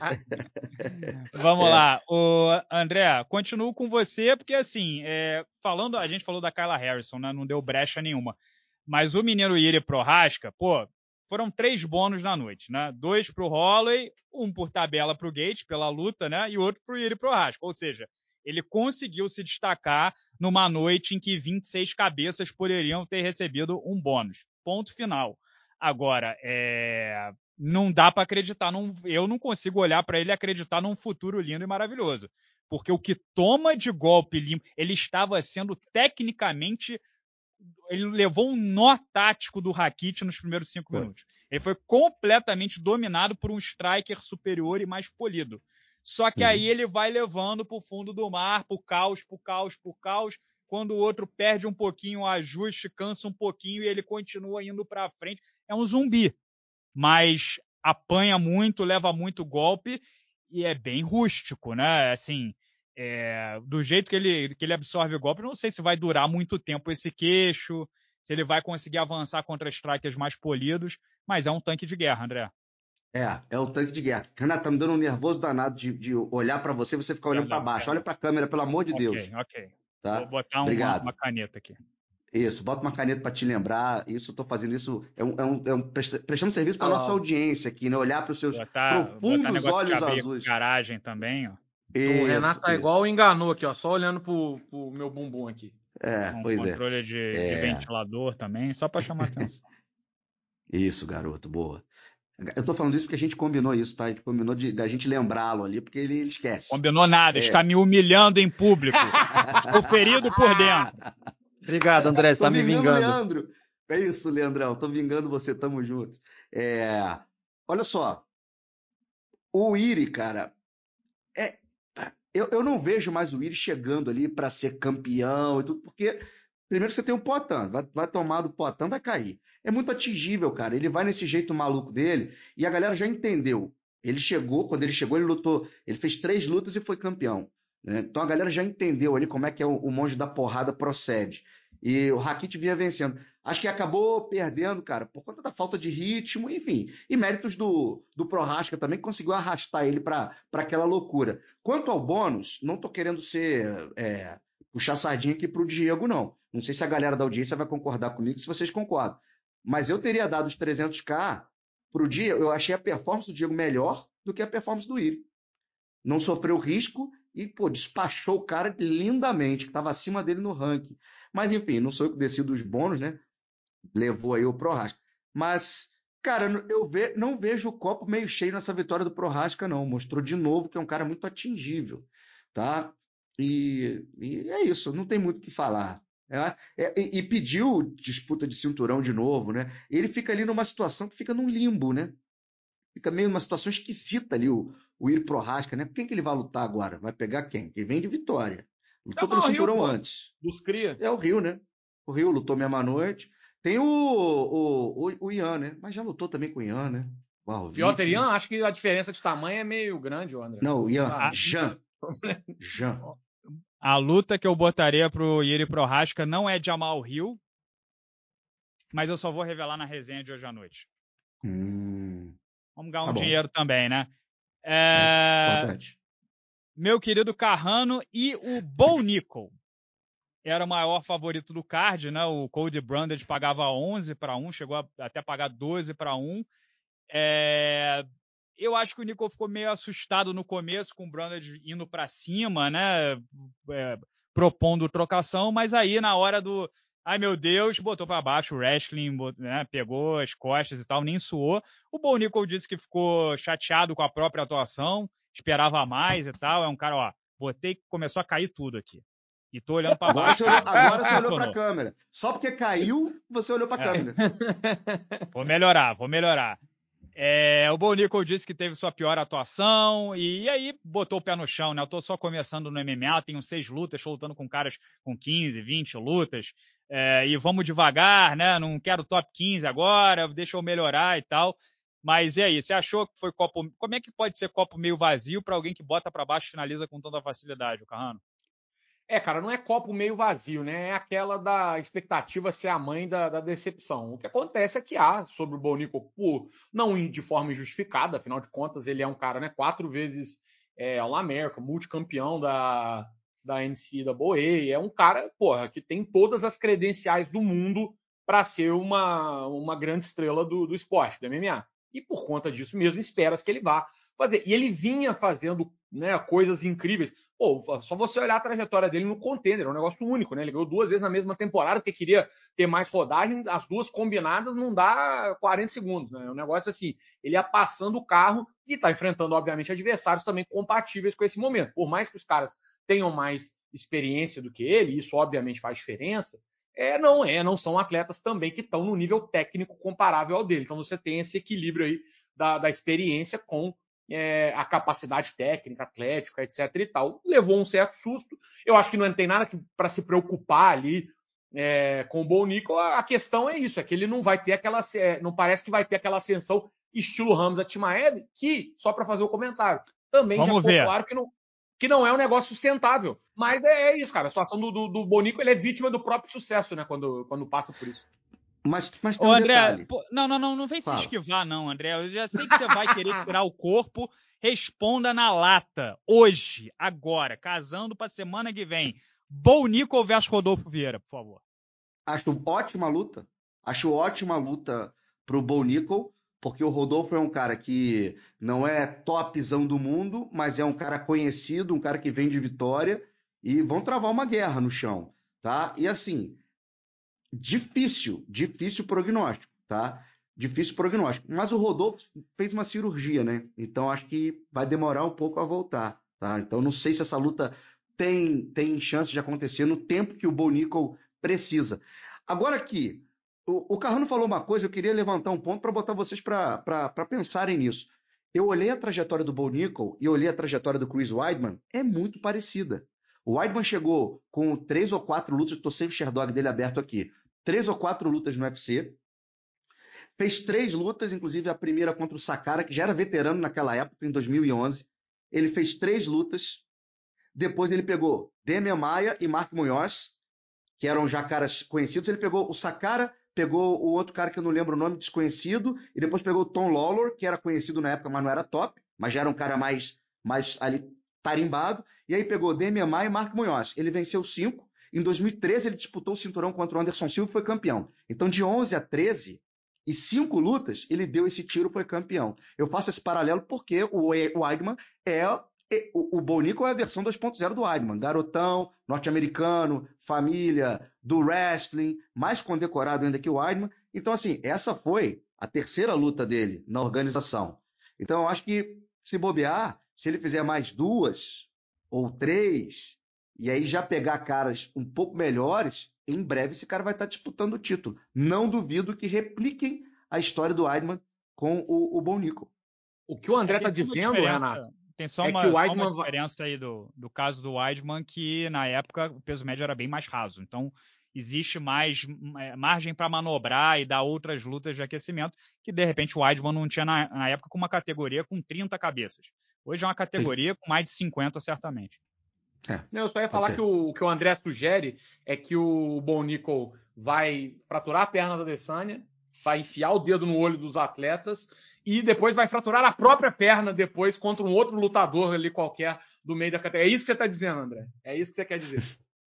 Vamos É. lá. O André, continuo com você, porque assim, é, falando, a gente falou da Kayla Harrison, né? Não deu brecha nenhuma. Mas o menino Iri Prohaska, pô, foram três bônus na noite, né? Dois pro Holloway, um por tabela pro Gates, pela luta, né? E outro pro Iri Prohaska. Ou seja, ele conseguiu se destacar numa noite em que vinte e seis cabeças poderiam ter recebido um bônus. Ponto final. Agora, é... não dá para acreditar, num... eu não consigo olhar para ele e acreditar num futuro lindo e maravilhoso. Porque o que toma de golpe limpo, ele estava sendo tecnicamente, ele levou um nó tático do Rakit nos primeiros cinco minutos. Ele foi completamente dominado por um striker superior e mais polido. Só que aí ele vai levando para o fundo do mar, pro caos, pro caos, pro caos. Quando o outro perde um pouquinho o ajuste, cansa um pouquinho e ele continua indo para frente. É um zumbi, mas apanha muito, leva muito golpe e é bem rústico, né? Assim, é, do jeito que ele, que ele absorve o golpe, não sei se vai durar muito tempo esse queixo, se ele vai conseguir avançar contra strikers mais polidos, mas é um tanque de guerra, André. É, é o tanque de guerra. Renato, tá me dando um nervoso danado de, de olhar para você e você ficar olhando para Perdão, baixo. perdão. Olha para a câmera, pelo amor de Ok, Deus. ok. Tá? Vou botar uma, Obrigado. uma caneta aqui. Isso, bota uma caneta para te lembrar. Isso, eu tô fazendo isso. É um, é um, é um presta- prestando serviço para Ah nossa lá, audiência aqui, né? Olhar para os seus Botar, botar profundos negócio de olhos abrir azuis. garagem também, ó. o Isso, Renato tá isso. igual o enganou aqui, ó, só olhando pro, pro meu bumbum aqui. É, Um pois é. controle de, de É, ventilador também, só para chamar atenção. isso, garoto, boa. Eu tô falando isso porque a gente combinou isso, tá? A gente combinou de, da gente lembrá-lo ali, porque ele, ele esquece. Combinou nada, está É. me humilhando em público. Estou ferido por dentro. Obrigado, André, você Tô tá me vingando o vingando. Leandro. É isso, Leandrão. Tô vingando você, tamo junto. É, olha só, o Iri, cara, é, eu, eu não vejo mais o Iri chegando ali para ser campeão e tudo, porque primeiro você tem o Poatan, vai, vai tomar do Poatan, vai cair. É muito atingível, cara. Ele vai nesse jeito maluco dele e a galera já entendeu. Ele chegou, quando ele chegou, ele lutou, ele fez três lutas e foi campeão, né? Então a galera já entendeu ali como é que é o, o monge da porrada procede. E o Rakit vinha vencendo. Acho que acabou perdendo, cara, por conta da falta de ritmo, enfim. E méritos do, do Prohaska também, que conseguiu arrastar ele para aquela loucura. Quanto ao bônus, não tô querendo ser é, puxar sardinha aqui pro Diego, não. Não sei se a galera da audiência vai concordar comigo, se vocês concordam. Mas eu teria dado os trezentos k pro dia, eu achei a performance do Diego melhor do que a performance do Iri. Não sofreu risco e, pô, despachou o cara lindamente, que estava acima dele no ranking. Mas, enfim, não sou eu que decido os bônus, né? Levou aí o Prohaska. Mas, cara, eu ve- não vejo o copo meio cheio nessa vitória do Prohaska, não. Mostrou de novo que é um cara muito atingível, tá? E, e é isso, não tem muito o que falar. É, é, e, e pediu disputa de cinturão de novo, né? Ele fica ali numa situação que fica num limbo, né? Fica meio numa situação esquisita ali o, o Ir Prohaska, né? Quem que ele vai lutar agora? Vai pegar quem? Quem vem de vitória. Lutou pelo Chama o Rio, cinturão pô, antes. dos cria. É o Rio, né? O Rio lutou mesma noite. Tem o, o, o, o Ian, né? Mas já lutou também com o Ian, né? O Piotr Arrovic, né? Ian, acho que a diferença de tamanho é meio grande, ô André. Não, o Sei Ian. lá. A, Jean. Jean. a luta que eu botaria pro Iri Prohaska não é Jamal Hill, mas eu só vou revelar na resenha de hoje à noite. Hum, Vamos ganhar tá um bom. dinheiro também, né? É É, importante. meu querido Carrano e o Bo Nickel. Era o maior favorito do card, né? O Cody Branded pagava onze para um, chegou a até pagar doze para um. É... Eu acho que o Nickel ficou meio assustado no começo com o Branded indo para cima, né? É, propondo trocação, mas aí na hora do ai meu Deus, botou para baixo o wrestling, né? Pegou as costas e tal, nem suou. O Bo Nickel disse que ficou chateado com a própria atuação, esperava mais e tal. É um cara, ó, botei que começou a cair tudo aqui. E tô olhando para Agora baixo. você olhou, Não agora você olhou para a funcionou. câmera. Só porque caiu, você olhou para a É, câmera. vou melhorar, vou melhorar. É, o Bo Nickel disse que teve sua pior atuação e aí botou o pé no chão, né? Eu tô só começando no M M A, tenho seis lutas, estou lutando com caras com quinze, vinte lutas, é, e vamos devagar, né? Não quero top quinze agora, deixa eu melhorar e tal. Mas e aí, você achou que foi copo... Como é que pode ser copo meio vazio para alguém que bota para baixo e finaliza com tanta facilidade, o Carrano? É, cara, não é copo meio vazio, né? É aquela da expectativa ser a mãe da, da decepção. O que acontece é que há sobre o Bonico, por não de forma injustificada, afinal de contas, ele é um cara, né? Quatro vezes é, All-America, multicampeão da, da N C A A. É um cara, porra, que tem todas as credenciais do mundo para ser uma, uma grande estrela do, do esporte, do M M A. E por conta disso mesmo, esperas que ele vá fazer. E ele vinha fazendo, né, coisas incríveis. Pô, só você olhar a trajetória dele no Contender, é um negócio único, né? Ele ganhou duas vezes na mesma temporada, porque queria ter mais rodagem, as duas combinadas não dá quarenta segundos, né? É um negócio assim, ele ia passando o carro e tá enfrentando, obviamente, adversários também compatíveis com esse momento. Por mais que os caras tenham mais experiência do que ele, isso obviamente faz diferença, é, não é, não são atletas também que estão no nível técnico comparável ao dele. Então você tem esse equilíbrio aí da, da experiência com é, a capacidade técnica, atlética, etc e tal. Levou um certo susto. Eu acho que não tem nada para se preocupar ali é, com o Bo Nickel. A questão é isso, é que ele não vai ter aquela, é, não parece que vai ter aquela ascensão estilo Hamza Chimaev, que, só para fazer o comentário, também Vamos já ficou ver. claro que não, que não é um negócio sustentável. Mas é, é isso, cara. A situação do, do, do Bonico, ele é vítima do próprio sucesso, né? Quando, quando passa por isso. Mas, mas tem Ô, um André, detalhe. pô, não, não, não, não vem se Fala. esquivar, não, André. Eu já sei que você vai querer tirar o corpo. Responda na lata, hoje, agora, casando pra semana que vem. Bo Nickel versus Rodolfo Vieira, por favor. Acho ótima luta. Acho ótima luta pro Bo Nickal, porque o Rodolfo é um cara que não é topzão do mundo, mas é um cara conhecido, um cara que vem de vitória, e vão travar uma guerra no chão, tá? E assim, difícil, difícil prognóstico, tá? Difícil prognóstico. Mas o Rodolfo fez uma cirurgia, né? Então acho que vai demorar um pouco a voltar, tá? Então não sei se essa luta tem, tem chance de acontecer no tempo que o Bo Nickal precisa. Agora aqui, o, o Carrano falou uma coisa, eu queria levantar um ponto para botar vocês para pensarem nisso. Eu olhei a trajetória do Bo Nickal e olhei a trajetória do Chris Weidman, é muito parecida. O Weidman chegou com três ou quatro lutas, estou sem o Sherdog dele aberto aqui, três ou quatro lutas no U F C, fez três lutas, inclusive a primeira contra o Sakara, que já era veterano naquela época, em dois mil e onze. Ele fez três lutas. Depois ele pegou Demian Maia e Mark Munhoz, que eram já caras conhecidos. Ele pegou o Sakara, pegou o outro cara que eu não lembro o nome, desconhecido, e depois pegou o Tom Lawlor, que era conhecido na época, mas não era top, mas já era um cara mais, mais ali tarimbado. E aí pegou Demian Maia e Mark Munhoz. Ele venceu cinco. Em dois mil e treze ele disputou o cinturão contra o Anderson Silva e foi campeão. Então de onze a treze e cinco lutas, ele deu esse tiro e foi campeão. Eu faço esse paralelo porque o Weidman é... O, o Bo Nickal é a versão dois ponto zero do Weidman. Garotão, norte-americano, família, do wrestling, mais condecorado ainda que o Weidman. Então, assim, essa foi a terceira luta dele na organização. Então, eu acho que, se bobear, se ele fizer mais duas ou três, e aí já pegar caras um pouco melhores, em breve esse cara vai estar disputando o título. Não duvido que repliquem a história do Weidman com o, o Bo Nickal. O que o André está É, tem uma dizendo, diferença- Renato, Tem só é uma, que o só Weidman uma vai- diferença aí do, do caso do Weidman, que na época o peso médio era bem mais raso. Então, existe mais é, margem para manobrar e dar outras lutas de aquecimento, que de repente o Weidman não tinha na, na época com uma categoria com trinta cabeças. Hoje é uma categoria com mais de cinquenta, certamente. É, Não, eu só ia pode falar ser. que o, o que o André sugere é que o Bo Nickal vai fraturar a perna da Adesanya, vai enfiar o dedo no olho dos atletas e depois vai fraturar a própria perna depois contra um outro lutador ali qualquer do meio da categoria. É isso que você está dizendo, André? É isso que você quer dizer?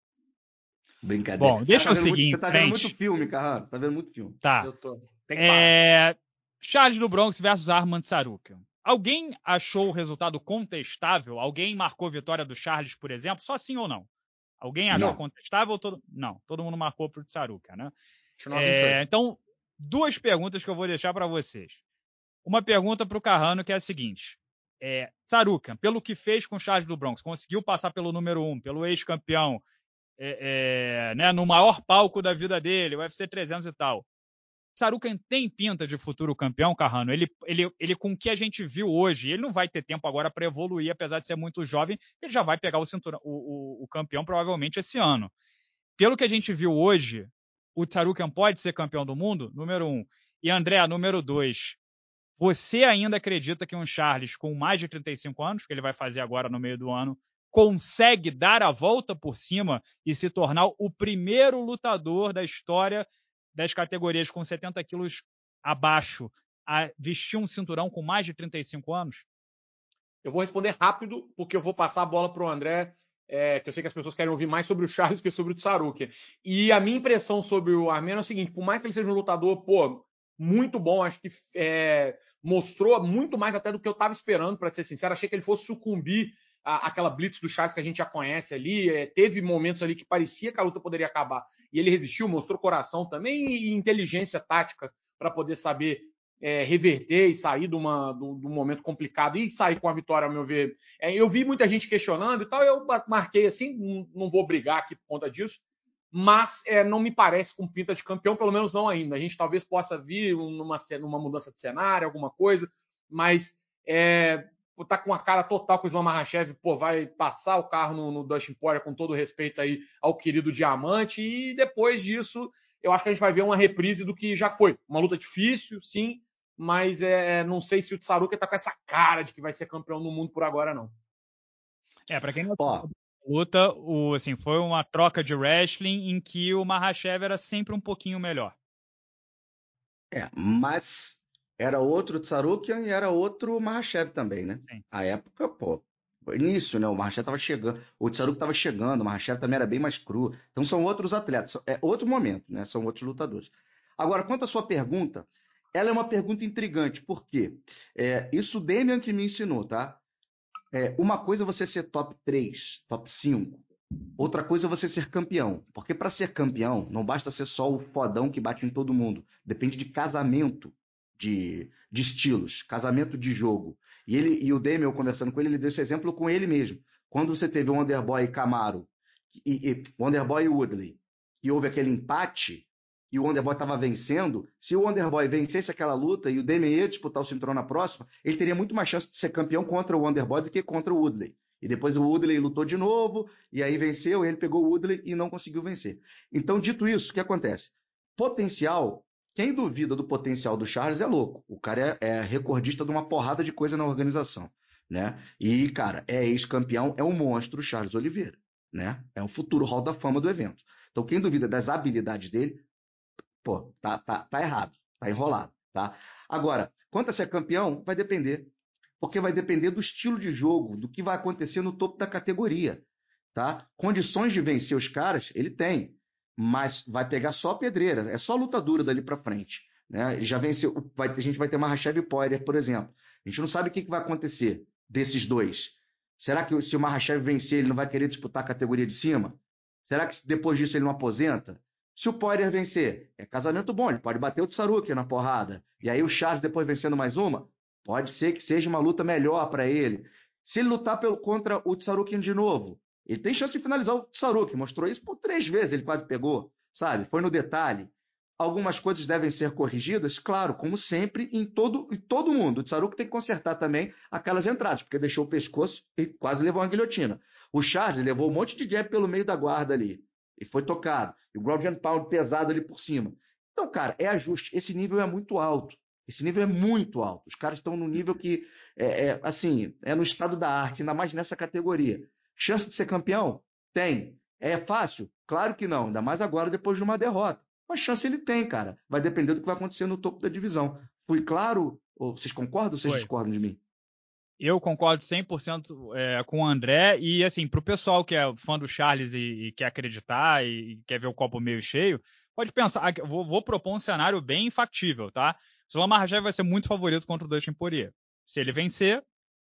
Brincadeira. Bom, deixa Cara, eu tá vendo muito- seguir você em tá vendo frente. muito filme, Carrano. Tá vendo muito filme. Tá. Eu tô. Tem que parar. É... Charles do Bronx versus Arman Tsarukyan. Alguém achou o resultado contestável? Alguém marcou a vitória do Charles, por exemplo? Só sim ou não? Alguém achou Não. contestável? Todo... Não, todo mundo marcou pro Tsarukyan, né? vinte e nove, vinte e oito. É... Então, duas perguntas que eu vou deixar para vocês. Uma pergunta para o Carrano, que é a seguinte. É, Tsarukyan, pelo que fez com o Charles do Bronx, conseguiu passar pelo número um, pelo ex-campeão, é, é, né, no maior palco da vida dele, o U F C trezentos e tal. Tsarukyan tem pinta de futuro campeão, Carrano? Ele, ele, ele, com o que a gente viu hoje, ele não vai ter tempo agora para evoluir, apesar de ser muito jovem, ele já vai pegar o, cinturão, o, o, o campeão provavelmente esse ano. Pelo que a gente viu hoje, o Tsarukyan pode ser campeão do mundo? Número um. E André, número dois. Você ainda acredita que um Charles com mais de trinta e cinco anos, que ele vai fazer agora no meio do ano, consegue dar a volta por cima e se tornar o primeiro lutador da história das categorias com setenta quilos abaixo a vestir um cinturão com mais de trinta e cinco anos? Eu vou responder rápido, porque eu vou passar a bola para o André, é, que eu sei que as pessoas querem ouvir mais sobre o Charles que sobre o Tsarukyan. E a minha impressão sobre o Armeno é o seguinte, por mais que ele seja um lutador, pô, muito bom, acho que é, mostrou muito mais até do que eu estava esperando, para ser sincero. Achei que ele fosse sucumbir à, àquela blitz do Charles que a gente já conhece ali. É, teve momentos ali que parecia que a luta poderia acabar. E ele resistiu, mostrou coração também e inteligência tática para poder saber É, reverter e sair de, uma, de, um, de um momento complicado e sair com a vitória, ao meu ver. É, eu vi muita gente questionando e tal, eu marquei assim, não, não vou brigar aqui por conta disso, mas é, não me parece com pinta de campeão, pelo menos não ainda. A gente talvez possa vir numa, numa mudança de cenário, alguma coisa, mas é, tá com a cara total com o Islam Makhachev, pô, vai passar o carro no, no Dustin Poirier, com todo respeito aí ao querido Diamante, e depois disso eu acho que a gente vai ver uma reprise do que já foi. Uma luta difícil, sim, mas é, não sei se o Tsarukyan tá com essa cara de que vai ser campeão do mundo por agora, não. É, para quem não Ó, luta, o, assim, foi uma troca de wrestling em que o Makhachev era sempre um pouquinho melhor. é, mas era outro Tsarukyan e era outro Makhachev também, né? Sim. A época, pô, início, né? O Makhachev estava chegando, o Tsaruk estava chegando, o Makhachev também era bem mais cru. Então são outros atletas, é outro momento, né? São outros lutadores. Agora, quanto à sua pergunta, ela é uma pergunta intrigante, por quê? É, isso o Demian que me ensinou, tá? É, uma coisa é você ser top três, top cinco. Outra coisa é você ser campeão. Porque para ser campeão, não basta ser só o fodão que bate em todo mundo. Depende de casamento de, de estilos, casamento de jogo. E, ele, e o Demian, conversando com ele, ele deu esse exemplo com ele mesmo. Quando você teve o Wonderboy Camaro, e, e, Wonderboy e Woodley, e houve aquele empate, e o Wonderboy estava vencendo, se o Wonderboy vencesse aquela luta e o Demian ia disputar o cinturão na próxima, ele teria muito mais chance de ser campeão contra o Wonderboy do que contra o Woodley. E depois o Woodley lutou de novo, e aí venceu, ele pegou o Woodley e não conseguiu vencer. Então, dito isso, o que acontece? Potencial, quem duvida do potencial do Charles é louco. O cara é, é recordista de uma porrada de coisa na organização, né? E, cara, é ex-campeão, é um monstro o Charles Oliveira, né? É um futuro Hall da Fama do evento. Então, quem duvida das habilidades dele, pô, tá, tá, tá errado, tá enrolado, tá? Agora, quanto a ser campeão, vai depender. Porque vai depender do estilo de jogo, do que vai acontecer no topo da categoria, tá? Condições de vencer os caras, ele tem, mas vai pegar só pedreira, é só luta dura dali para frente, né? Ele já venceu, vai, a gente vai ter Makhachev e Poirier, por exemplo. A gente não sabe o que, que vai acontecer desses dois. Será que se o Makhachev vencer, ele não vai querer disputar a categoria de cima? Será que depois disso ele não aposenta? Se o Poirier vencer, é casamento bom, ele pode bater o Tsaruki na porrada. E aí o Charles depois vencendo mais uma, pode ser que seja uma luta melhor para ele. Se ele lutar pelo, contra o Tsarukin de novo, ele tem chance de finalizar o Tsarukin. Mostrou isso por três vezes, ele quase pegou, sabe? Foi no detalhe. Algumas coisas devem ser corrigidas, claro, como sempre, em todo, em todo mundo. O Tsarukin tem que consertar também aquelas entradas, porque deixou o pescoço e quase levou uma guilhotina. O Charles levou um monte de jab pelo meio da guarda ali. E foi tocado. E o ground and pound pesado ali por cima. Então, cara, é ajuste. Esse nível é muito alto. Esse nível é muito alto. Os caras estão num nível que, é, é, assim, é no estado da arte, ainda mais nessa categoria. Chance de ser campeão? Tem. É fácil? Claro que não. Ainda mais agora, depois de uma derrota. Mas chance ele tem, cara. Vai depender do que vai acontecer no topo da divisão. Fui claro? Ou vocês concordam ou vocês Foi. discordam de mim? Eu concordo cem por cento é, com o André. E, assim, pro pessoal que é fã do Charles e, e quer acreditar e, e quer ver o copo meio cheio, pode pensar. Vou, vou propor um cenário bem factível, tá? O Islam Makhachev vai ser muito favorito contra o Dustin Poirier. Se ele vencer,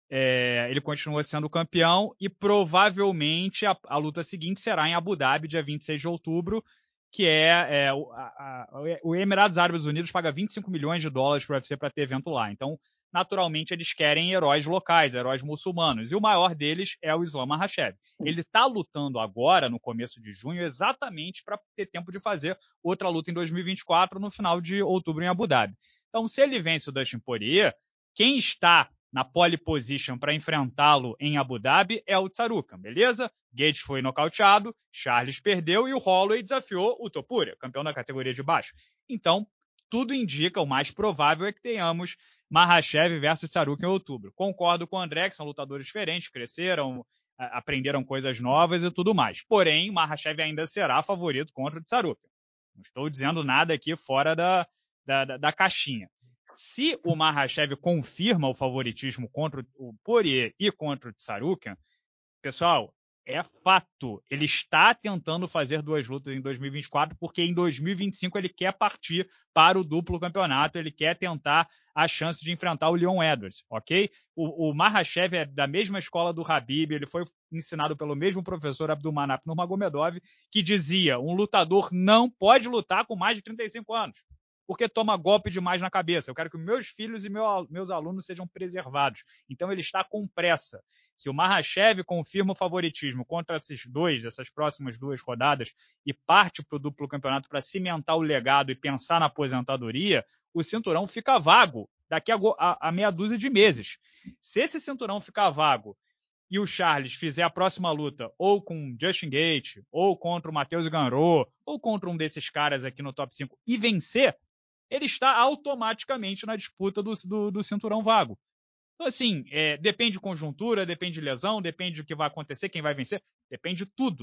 é, ele continua sendo campeão e provavelmente a, a luta seguinte será em Abu Dhabi, dia vinte e seis de outubro, que é, é o, a, a, o Emirados Árabes Unidos paga vinte e cinco milhões de dólares para o U F C para ter evento lá. Então, naturalmente, eles querem heróis locais, heróis muçulmanos. E o maior deles é o Islam Makhachev. Ele está lutando agora, no começo de junho, exatamente para ter tempo de fazer outra luta em dois mil e vinte e quatro, no final de outubro, em Abu Dhabi. Então, se ele vence o Dustin Poirier, quem está na pole position para enfrentá-lo em Abu Dhabi é o Tsarukan, beleza? Gates foi nocauteado, Charles perdeu e o Holloway desafiou o Topuria, campeão da categoria de baixo. Então, tudo indica, o mais provável é que tenhamos Makhachev versus Tsarukan em outubro. Concordo com o André, que são lutadores diferentes, cresceram, aprenderam coisas novas e tudo mais. Porém, Makhachev ainda será favorito contra o Tsarukan. Não estou dizendo nada aqui fora da, da, da, da caixinha. Se o Makhachev confirma o favoritismo contra o Poirier e contra o Tsarukan, pessoal, é fato. Ele está tentando fazer duas lutas em dois mil e vinte e quatro, porque em dois mil e vinte e cinco ele quer partir para o duplo campeonato, ele quer tentar a chance de enfrentar o Leon Edwards, ok? O, o Makhachev é da mesma escola do Khabib, ele foi ensinado pelo mesmo professor Abdulmanap Nurmagomedov, que dizia, um lutador não pode lutar com mais de trinta e cinco anos, porque toma golpe demais na cabeça. Eu quero que meus filhos e meu, meus alunos sejam preservados. Então ele está com pressa. Se o Makhachev confirma o favoritismo contra esses dois, essas próximas duas rodadas, e parte para o duplo campeonato para cimentar o legado e pensar na aposentadoria, o cinturão fica vago daqui a, a, a meia dúzia de meses. Se esse cinturão ficar vago e o Charles fizer a próxima luta ou com Justin Gaethje, ou contra o Matheus Gamrot, ou contra um desses caras aqui no top cinco e vencer, ele está automaticamente na disputa do, do, do cinturão vago. Então, assim, é, depende de conjuntura, depende de lesão, depende do que vai acontecer, quem vai vencer, depende de tudo.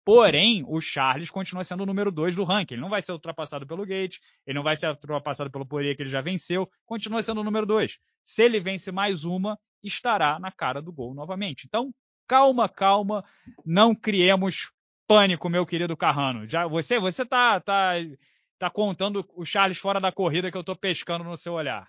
Porém, o Charles continua sendo o número dois do ranking. Ele não vai ser ultrapassado pelo Gates, ele não vai ser ultrapassado pelo Poirier, que ele já venceu, continua sendo o número dois. Se ele vence mais uma, estará na cara do gol novamente. Então, calma, calma, não criemos pânico, meu querido Carrano. Já, você você tá, tá, tá contando o Charles fora da corrida que eu tô pescando no seu olhar.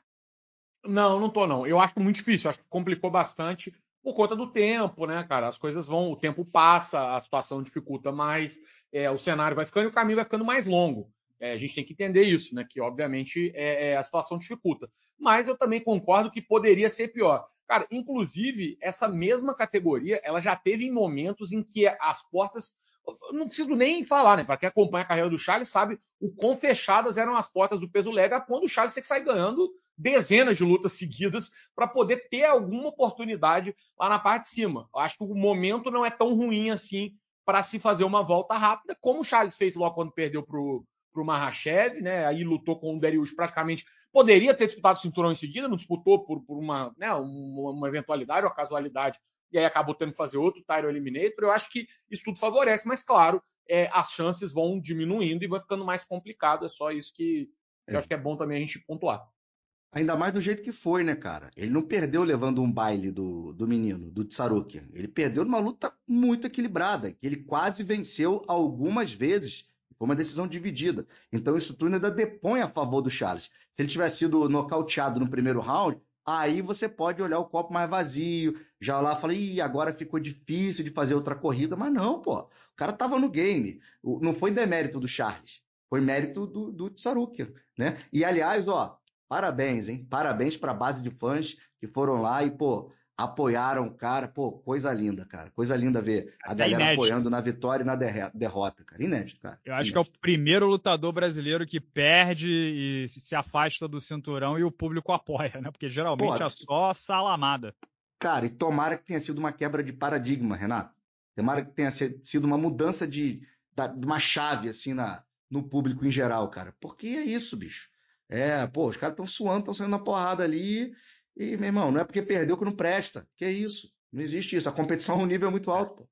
Não, não tô não. Eu acho muito difícil, acho que complicou bastante por conta do tempo, né, cara? As coisas vão, o tempo passa, a situação dificulta mais, é, o cenário vai ficando e o caminho vai ficando mais longo. É, a gente tem que entender isso, né? Que obviamente é, é, a situação dificulta. Mas eu também concordo que poderia ser pior. Cara, inclusive, essa mesma categoria, ela já teve em momentos em que as portas. Eu não preciso nem falar, né? Para quem acompanha a carreira do Charles sabe o quão fechadas eram as portas do peso leve, a ponto do Charles ter que sair ganhando dezenas de lutas seguidas para poder ter alguma oportunidade lá na parte de cima. Eu acho que o momento não é tão ruim assim para se fazer uma volta rápida, como o Charles fez logo quando perdeu para o Makhachev, né? Aí lutou com o Dariush praticamente. Poderia ter disputado o cinturão em seguida, não disputou por, por uma, né, uma, uma eventualidade, uma casualidade, e aí acabou tendo que fazer outro Tyro Eliminator. Eu acho que isso tudo favorece, mas claro, é, as chances vão diminuindo e vai ficando mais complicado. É só isso que, que eu acho que é bom também a gente pontuar. Ainda mais do jeito que foi, né, cara? Ele não perdeu levando um baile do, do menino, do Tsarukian. Ele perdeu numa luta muito equilibrada, que ele quase venceu algumas vezes. Foi uma decisão dividida. Então isso tudo ainda depõe a favor do Charles. Se ele tivesse sido nocauteado no primeiro round, aí você pode olhar o copo mais vazio, já lá fala, ih, agora ficou difícil de fazer outra corrida. Mas não, pô. O cara tava no game. Não foi demérito do Charles. Foi mérito do, do Tsarukian, né? E aliás, ó, parabéns, hein? Parabéns para a base de fãs que foram lá e, pô, apoiaram o cara. Pô, coisa linda, cara. Coisa linda ver a Até galera inédito. apoiando na vitória e na derrota, cara. Inédito, cara. Eu acho Inédito. que é o primeiro lutador brasileiro que perde e se afasta do cinturão e o público apoia, né? Porque geralmente Pô, é só salamada. Cara, e tomara que tenha sido uma quebra de paradigma, Renato. Tomara que tenha sido uma mudança de, de uma chave, assim, na, no público em geral, cara. Porque é isso, bicho. É, pô, os caras estão suando, estão saindo na porrada ali. E, meu irmão, não é porque perdeu que não presta. Que é isso? Não existe isso. A competição é um nível muito alto, pô.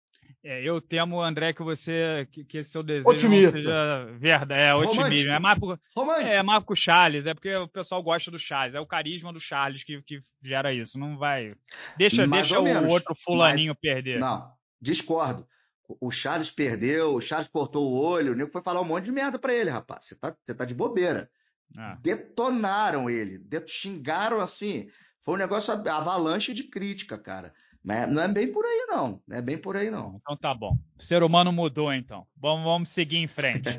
É, eu temo, André, que você que, que esse seu desejo Otimista. não seja verdade, é otimismo. Romântico. É mais por, Romântico. é mais pro Charles, é porque o pessoal gosta do Charles, é o carisma do Charles que, que gera isso. Não vai. Deixa, Mais deixa ou o menos. outro fulaninho Mas, perder. não, discordo. O Charles perdeu, o Charles cortou o olho, o nego foi falar um monte de merda pra ele, rapaz. Você tá, você tá de bobeira. Ah. Detonaram ele, det- xingaram assim. Foi um negócio avalanche de crítica, cara. Mas não é bem por aí, não. Não é bem por aí, não. Então tá bom. O ser humano mudou, então. Vamos, vamos seguir em frente.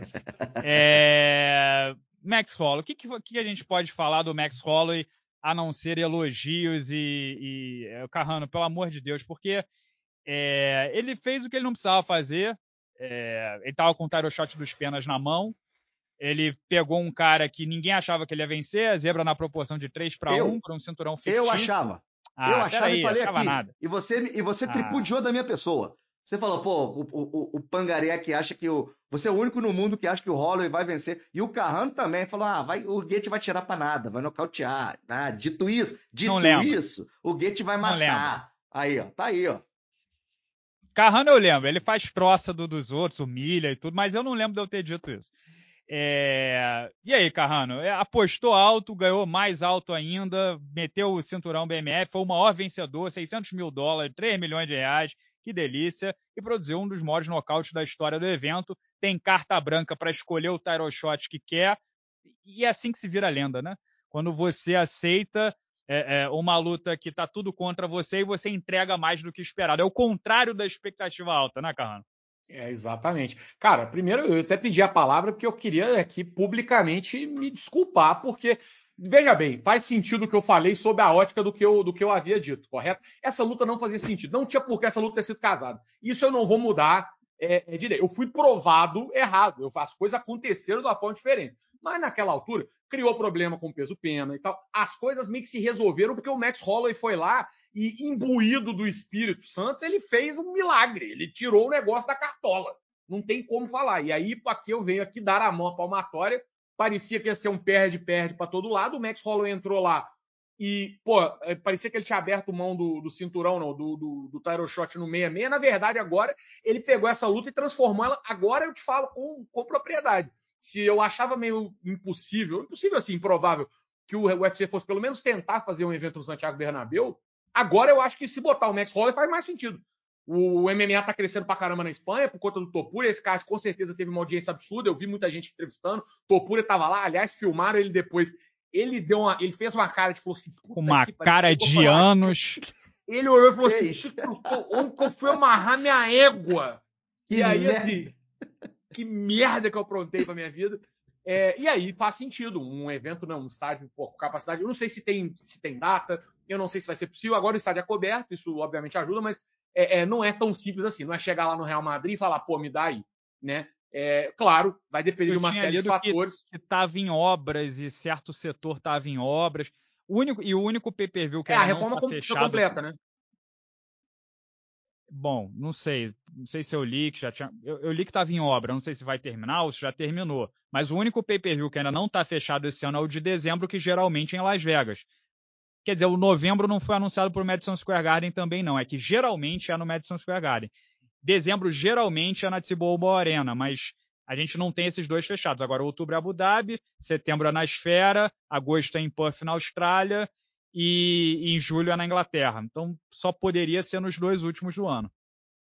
é... Max Holloway. O que, que, que a gente pode falar do Max Holloway a não ser elogios e, e... Carrano, pelo amor de Deus, porque é, ele fez o que ele não precisava fazer. É, ele estava com o title shot dos penas na mão. Ele pegou um cara que ninguém achava que ele ia vencer, a zebra na proporção de três para um, para um cinturão fictício. Eu achava. Ah, eu achava peraí, e falei achava aqui. nada. E você, e você Ah. tripudiou da minha pessoa. Você falou, pô, o, o, o Pangaré que acha que o. Você é o único no mundo que acha que o Holloway vai vencer. E o Carrano também falou: ah, vai, o Goethe vai tirar pra nada, vai nocautear. Ah, dito isso, dito isso, o Goethe vai matar. Aí, ó, tá aí, ó. Carrano eu lembro, ele faz troça do, dos outros, humilha e tudo, mas eu não lembro de eu ter dito isso. É... E aí, Carrano? Apostou alto, ganhou mais alto ainda, meteu o cinturão B M F, foi o maior vencedor, seiscentos mil dólares, três milhões de reais, que delícia, e produziu um dos maiores nocautes da história do evento. Tem carta branca para escolher o title shot que quer, e é assim que se vira lenda, né? Quando você aceita é, é, uma luta que tá tudo contra você e você entrega mais do que esperado. É o contrário da expectativa alta, né, Carrano? É, exatamente. Cara, primeiro eu até pedi a palavra porque eu queria aqui publicamente me desculpar, porque, veja bem, faz sentido o que eu falei sob a ótica do que eu, do que eu havia dito, correto? Essa luta não fazia sentido, não tinha por que essa luta ter sido casada. Isso eu não vou mudar é, é, de ideia. Eu fui provado errado, eu, as coisas aconteceram de uma forma diferente. Mas naquela altura, criou problema com o peso-pena e tal. As coisas meio que se resolveram porque o Max Holloway foi lá e, imbuído do Espírito Santo, ele fez um milagre. Ele tirou o negócio da cartola. Não tem como falar. E aí, aqui eu venho aqui dar a mão à palmatória. Parecia que ia ser um perde-perde para todo lado. O Max Holloway entrou lá e, pô, parecia que ele tinha aberto mão do, do cinturão, não, do, do, do title shot no meia meia. Na verdade, agora, ele pegou essa luta e transformou ela, agora eu te falo com, com propriedade. Se eu achava meio impossível, impossível assim, improvável, que o U F C fosse pelo menos tentar fazer um evento no Santiago Bernabéu, agora eu acho que se botar o Max Holloway faz mais sentido. O M M A tá crescendo pra caramba na Espanha por conta do Topuria. Esse cara com certeza teve uma audiência absurda. Eu vi muita gente entrevistando. Topuria tava lá. Aliás, filmaram ele depois. Ele deu uma, ele fez uma cara de falou assim, uma cara de anos. Ele olhou e falou assim, onde que eu fui amarrar minha égua? Que e aí, merda. assim, que merda que eu aprontei pra minha vida. É, e aí faz sentido. Um evento, não, um estádio pô, com capacidade. Eu não sei se tem, se tem data, eu não sei se vai ser possível. Agora o estádio é coberto, isso obviamente ajuda, mas é, é, não é tão simples assim. Não é chegar lá no Real Madrid e falar, pô, me dá aí, né? É, claro, vai depender eu de uma série de fatores. Que estava em obras e certo setor estava em obras. O único, e o único pay-per-view que é, ainda a reforma não tá fechado... completa, né? Bom, não sei. Não sei se eu li que já tinha... Eu, eu li que estava em obra, não sei se vai terminar ou se já terminou. Mas o único pay-per-view que ainda não está fechado esse ano é o de dezembro, que geralmente é em Las Vegas. Quer dizer, o novembro não foi anunciado por Madison Square Garden também não. É que geralmente é no Madison Square Garden. Dezembro geralmente é na T-Mobile Arena, mas a gente não tem esses dois fechados. Agora, outubro é Abu Dhabi, setembro é na Esfera, agosto é em Perth, na Austrália, e, e em julho é na Inglaterra. Então, só poderia ser nos dois últimos do ano.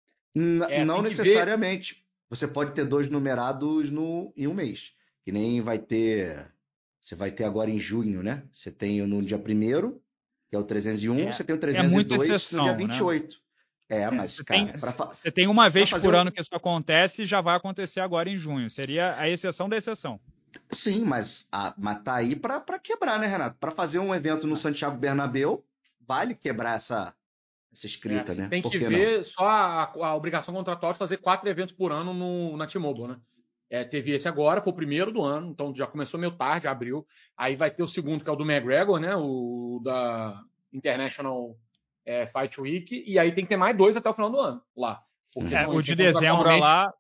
N- É, não tem que necessariamente. Você pode ter dois numerados no, em um mês. Que nem vai ter. Você vai ter agora em junho, né? Você tem no dia primeiro, que é o trezentos e um, É, você tem o é trezentos e muita dois no dia exceção, vinte e né? oito. É, É, mas, você, tem, cara, pra, fa- você tem uma pra vez fazer por um. ano que isso acontece e já vai acontecer agora em junho. Seria a exceção da exceção. Sim, mas, a, mas tá aí pra, pra quebrar, né, Renato? Pra fazer um evento no Santiago Bernabéu, vale quebrar essa, essa É, escrita, né? tem Por que que não? ver só a, a obrigação contratual de fazer quatro eventos por ano no, na T-Mobile, né? É, teve esse agora, foi o primeiro do ano, então já começou meio tarde, abril. Aí vai ter o segundo, que é o do McGregor, né? O da International é, Fight Week. E aí tem que ter mais dois até o final do ano lá. Porque É, são, o são de dezembro contratualmente. lá,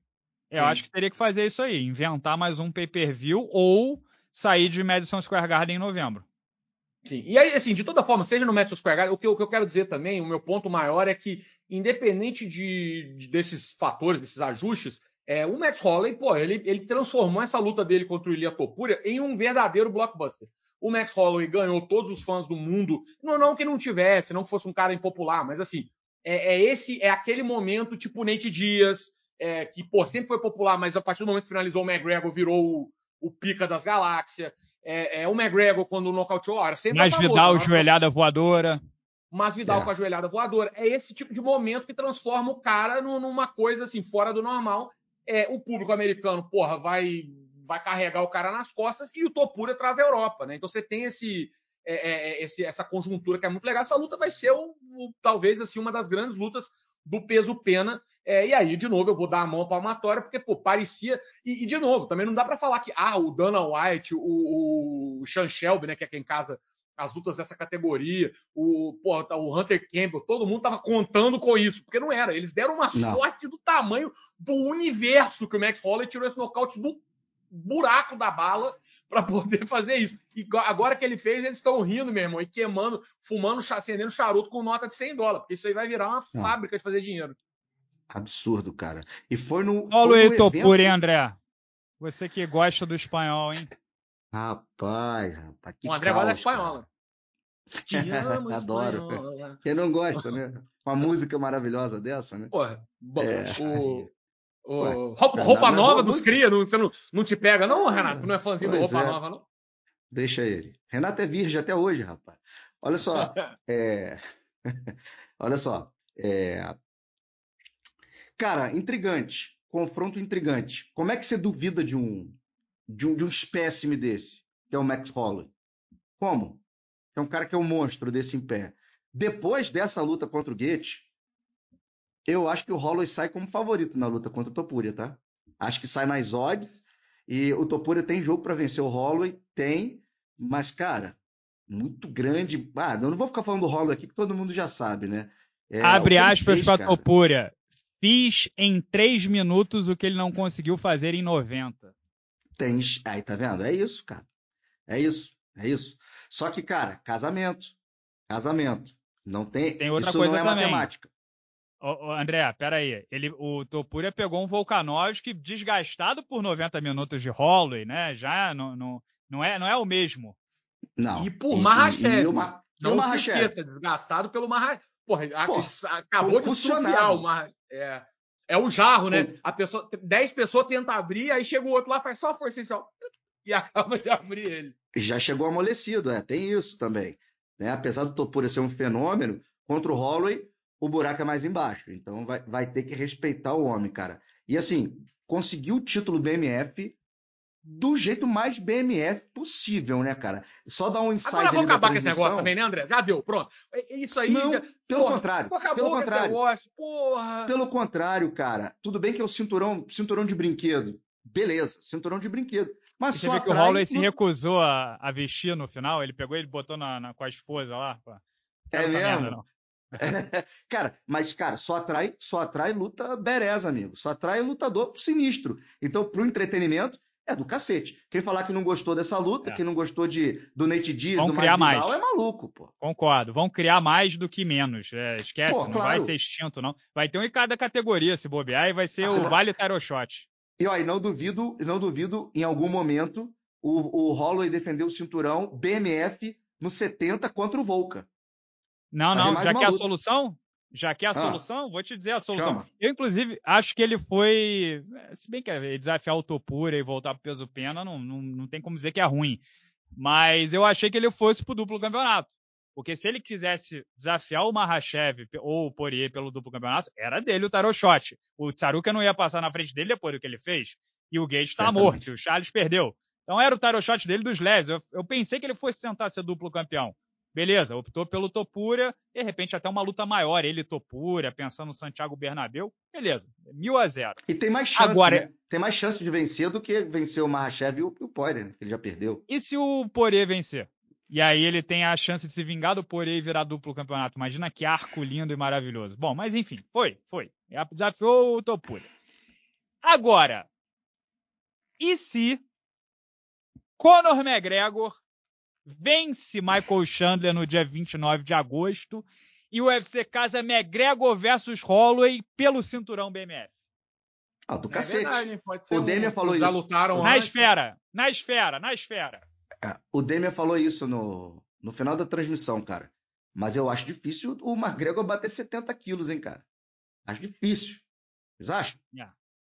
eu Sim. acho que teria que fazer isso aí, inventar mais um pay-per-view ou sair de Madison Square Garden em novembro. Sim. E aí, assim, de toda forma, seja no Madison Square Garden, o que, eu, o que eu quero dizer também, o meu ponto maior é que, independente de, de- desses fatores, desses ajustes, é, o Max Holloway, pô, ele, ele transformou essa luta dele contra o Ilia Topuria em um verdadeiro blockbuster. O Max Holloway ganhou todos os fãs do mundo, não, não que não tivesse, não que fosse um cara impopular, mas assim, é, é esse, é aquele momento tipo Nate Diaz, é, que, pô, sempre foi popular, mas a partir do momento que finalizou o McGregor, virou o, o pica das galáxias. É, é, o McGregor, quando nocauteou, era sempre Mas é famoso. Vidal, Na hora que- joelhada voadora. Mas Vidal com a É, joelhada voadora. É esse tipo de momento que transforma o cara no- numa coisa assim, fora do normal. É, o público americano, porra, vai, vai carregar o cara nas costas e o Topuria traz a Europa, né? Então você tem esse, é, é, esse- essa conjuntura que é muito legal. Essa luta vai ser, o, o- talvez, assim, uma das grandes lutas do peso-pena. É, e aí, de novo, eu vou dar a mão palmatória, porque, pô, parecia. E, e, de novo, também não dá para falar que, ah, o Dana White, o, o Sean Shelby, né, que é quem casa as lutas dessa categoria, o, pô, o Hunter Campbell, todo mundo tava contando com isso, porque não era. Eles deram uma não. sorte do tamanho do universo que o Max Holloway tirou esse nocaute do buraco da bala para poder fazer isso. E agora que ele fez, eles estão rindo, meu irmão, e queimando, fumando, acendendo charuto com nota de cem dólares, porque isso aí vai virar uma Não. fábrica de fazer dinheiro. Absurdo, cara. E foi no, foi Holloway no e Topuria, hein, evento. André? Você que gosta do espanhol, hein? Rapaz, rapaz, que O André gosta da caos, cara. espanhola. Te amo, Adoro. espanhola. Quem não gosta, né? Uma música maravilhosa dessa, né? Porra, bom, É. o, Ué, o, roupa, não, roupa não é nova boa dos música? cria, não, você não, não te pega, não, Renato? Tu Ah, não é fãzinho do pois Roupa é. Nova, não? Deixa ele. Renato é virgem até hoje, rapaz. Olha só. É... Olha só. É... Cara, intrigante. Confronto intrigante. Como é que você duvida de um, de um, de um espécime desse, que é o Max Holloway? Como? É um cara que é um monstro desse em pé. Depois dessa luta contra o Gaethje, eu acho que o Holloway sai como favorito na luta contra o Topuria, tá? Acho que sai nas odds e o Topuria tem jogo para vencer o Holloway, tem, mas cara, muito grande. Ah, eu não vou ficar falando do Holloway aqui que todo mundo já sabe, né? É, o Abre que ele aspas fez, para cara. Topuria. Fiz em três minutos o que ele não conseguiu fazer em noventa. Tem, aí tá vendo? É isso, cara. É isso, é isso. Só que, cara, casamento. Casamento. Não tem, Tem outra isso coisa não é também. matemática. Ô, ô, André, peraí. Ele, o Topuria pegou um Volkanovski desgastado por noventa minutos de Holloway, né? Já não, não, não, é, não é o mesmo. Não. E por E, e, Makhachev. e, uma, e o Não se Makhachev? esqueça, desgastado pelo Makhachev. Porra, a- Pô, isso acabou de estrupiar o Makhachev. É, é o jarro, né? Com- A pessoa, dez pessoas tentam abrir, aí chega o outro lá, faz só a força inicial e acaba de abrir ele. Já chegou amolecido, é, tem isso também. Né? Apesar do Topuria ser um fenômeno, contra o Holloway, o buraco é mais embaixo. Então vai, vai ter que respeitar o homem, cara. E assim, conseguiu o título B M F do jeito mais B M F possível, né, cara? Só dar um insight Agora ali vamos da acabar com esse negócio transmissão. também, né, André? Já deu, pronto. É- Isso aí Não, já. pelo Porra, contrário, acabou pelo com esse contrário. negócio, porra. Pelo contrário, cara. Tudo bem que é o cinturão, cinturão de brinquedo. Beleza, cinturão de brinquedo. Mas E você só vê que o atrai. Holloway se no- recusou a, a vestir no final. Ele pegou e botou na, na- com a esposa lá. Pô. Não quero É essa merda, mesmo? não. Cara, mas, cara, só atrai, só atrai luta bereza, amigo. Só atrai lutador sinistro. Então, pro entretenimento, é do cacete. Quem falar que não gostou dessa luta, É. quem não gostou de, do Nate Diaz, Vão do criar Masvidal, mais. é maluco, pô. Concordo. Vão criar mais do que menos. É, esquece, Pô, não vai claro. ser extinto, não. Vai ter um em cada categoria, se bobear, e vai ser Se o não- Vale Title Shot. E ó, e não duvido, não duvido em algum momento o, o Holloway defender o cinturão B M F no setenta contra o Volca. Não, Fazer não. mais Já uma quer a luta. solução? Já quer a Ah, solução? Vou te dizer a solução. chama. Eu, inclusive, acho que ele foi. Se bem que é desafiar o Topuria e voltar pro peso pena, não, não, não tem como dizer que é ruim. Mas eu achei que ele fosse pro duplo campeonato. Porque se ele quisesse desafiar o Makhachev ou o Poirier pelo duplo campeonato, era dele o tarot shot. O Tsaruka não ia passar na frente dele depois do que ele fez. E o Gage tá morto, Certamente. e o Charles perdeu. Então era o tarot shot dele dos leves. Eu, eu pensei que ele fosse tentar ser duplo campeão. Beleza, optou pelo Topuria, de repente até uma luta maior, ele e Topuria, pensando no Santiago Bernabéu, beleza, mil a zero. E tem mais chance, Agora, né? Tem mais chance de vencer do que vencer o Makhachev e o, o Poirier, né? Que ele já perdeu. e se o Poirier vencer? E aí ele tem a chance de se vingar do Poirier e virar duplo campeonato. Imagina que arco lindo e maravilhoso. Bom, mas enfim, foi, foi. Desafiou o Topuria. Agora, e se Conor McGregor vence Michael Chandler no dia vinte e nove de agosto e o U F C casa McGregor versus Holloway pelo cinturão B M F? Ah, do É cacete. verdade, hein? Pode ser O um- Demian falou já isso. lutaram Na antes. esfera, na esfera, na esfera. É, o Demian falou isso no, no final da transmissão, cara. Mas eu acho difícil o McGregor bater setenta quilos, hein, cara. Acho difícil. Vocês acham? Yeah.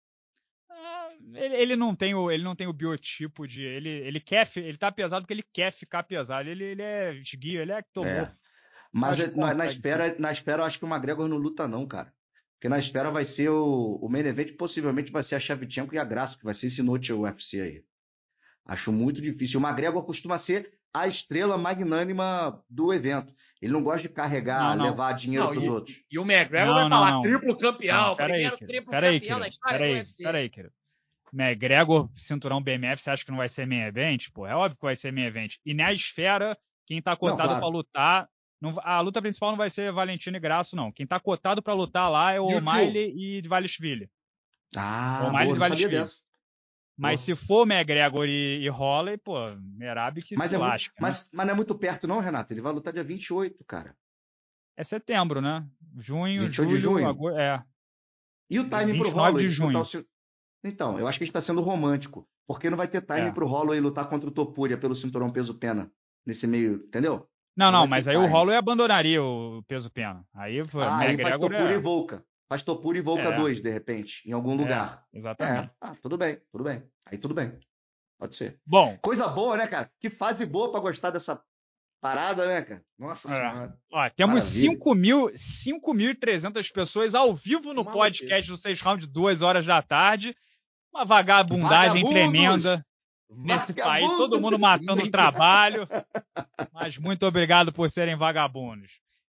Ah, ele, ele não tem o, ele não tem o biotipo de. Ele, ele quer. fi- Ele tá pesado porque ele quer ficar pesado. Ele, ele é esguio, ele é ectomorfo. Mas Acho que na, na consegue, espera, na espera, eu acho que o McGregor não luta, não, cara. Porque na espera vai ser o, o main event, possivelmente vai ser a Shevchenko e a Grasso, que vai ser esse noite o U F C aí. Acho muito difícil. O McGregor costuma ser a estrela magnânima do evento. Ele não gosta de carregar, Não, não. levar dinheiro Não, pros e, outros. e o McGregor Não, vai não, falar não. triplo campeão, Não, peraí, primeiro querido. triplo Peraí, campeão da querido. história do Peraí, U F C. peraí, querido. McGregor, cinturão B M F, você acha que não vai ser main event? Pô, é óbvio que vai ser main event. E na esfera, quem tá cotado claro. pra lutar. Não, a luta principal não vai ser Valentino e Grasso, não. Quem tá cotado pra lutar lá é o E o tio? O'Malley e Dvalishvili. Ah, O'Malley boa, e não sabia Dvalishvili. dessa. Mas Boa. se for McGregor e, e Holloway, pô, Merab que Mas, se é muito, lasca. Né? mas, mas não é muito perto, não, Renato. Ele vai lutar dia vinte e oito, cara. É setembro, né? Junho, vinte e oito de julho, junho? agosto. É. E o timing pro vinte e nove Holloway de de disputar junho. o. Então, eu acho que a gente está sendo romântico. Porque não vai ter timing É. pro Holloway lutar contra o Topuria pelo cinturão peso-pena. Nesse meio, entendeu? Não, não, vai mas ter aí o timing. Holloway abandonaria o peso pena. Aí, pô, Ah, aí faz McGregor Topuria e é. Volca. Faz Topuria e Volca É, dois, de repente, em algum é, lugar. exatamente. É, ah, tudo bem, tudo bem. Aí tudo bem. Pode ser. Bom, Coisa boa, né, cara? Que fase boa pra gostar dessa parada, né, cara? Nossa é. Senhora. Ó, temos Maravilha. cinco mil e trezentas pessoas ao vivo no Uma podcast do Seis Round, duas horas da tarde. Uma vagabundagem Vagabundos! tremenda nesse país, todo mundo matando o trabalho. Mas muito obrigado por serem vagabundos.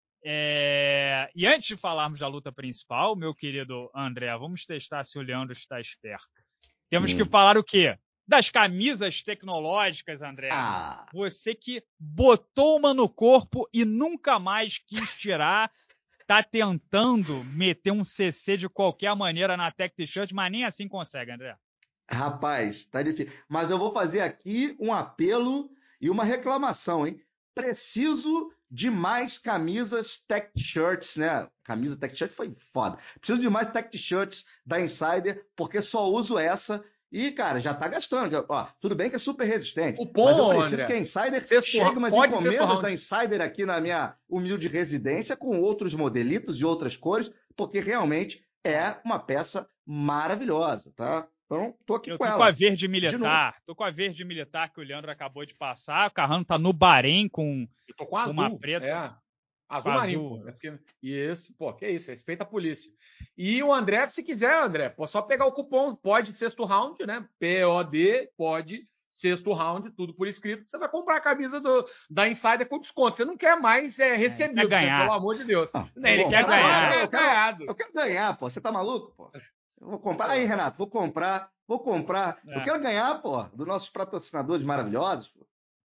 É... E antes de falarmos da luta principal, meu querido André, vamos testar se o Leandro está esperto. Temos Hum. que falar o quê? Das camisas tecnológicas, André. Ah, Você que botou uma no corpo e nunca mais quis tirar, tá tentando meter um C C de qualquer maneira na Tech T-shirt, mas nem assim consegue, André. rapaz, tá difícil. Mas eu vou fazer aqui um apelo e uma reclamação, hein? preciso de mais camisas tech shirts, né? Camisa tech shirt foi foda. Preciso de mais tech shirts da Insider, porque só uso essa. E, cara, já tá gastando. Ó, tudo bem que é super resistente, Cupom, mas eu preciso André. que a Insider Sexto chegue round. umas Pode sexto encomendas round. da Insider aqui na minha humilde residência com outros modelitos de outras cores, porque realmente é uma peça maravilhosa, tá? Então, tô aqui Eu com tô ela. com a verde De novo. militar. Tô com a verde militar que o Leandro acabou de passar. O Carrano tá no Bahrein com Eu tô com azul. uma preta. É. Azul Com marinho, azul. pô. É porque... E esse, pô, que isso, respeita a polícia. E o André, se quiser, André, pô, só pegar o cupom, pode sexto round, né? P O D, pode sexto round, tudo por escrito, que você vai comprar a camisa do, da Insider com desconto. Você não quer mais é, recebido, quer ganhar. né? Pelo amor de Deus. Não, Né, Ele pô, quer para lá, ganhar. eu Eu quero- ganhado. Eu quero ganhar, pô. Você tá maluco, pô? Eu vou comprar. Aí, Renato, vou comprar, vou comprar. É. Eu quero ganhar, pô, dos nossos patrocinadores maravilhosos, pô.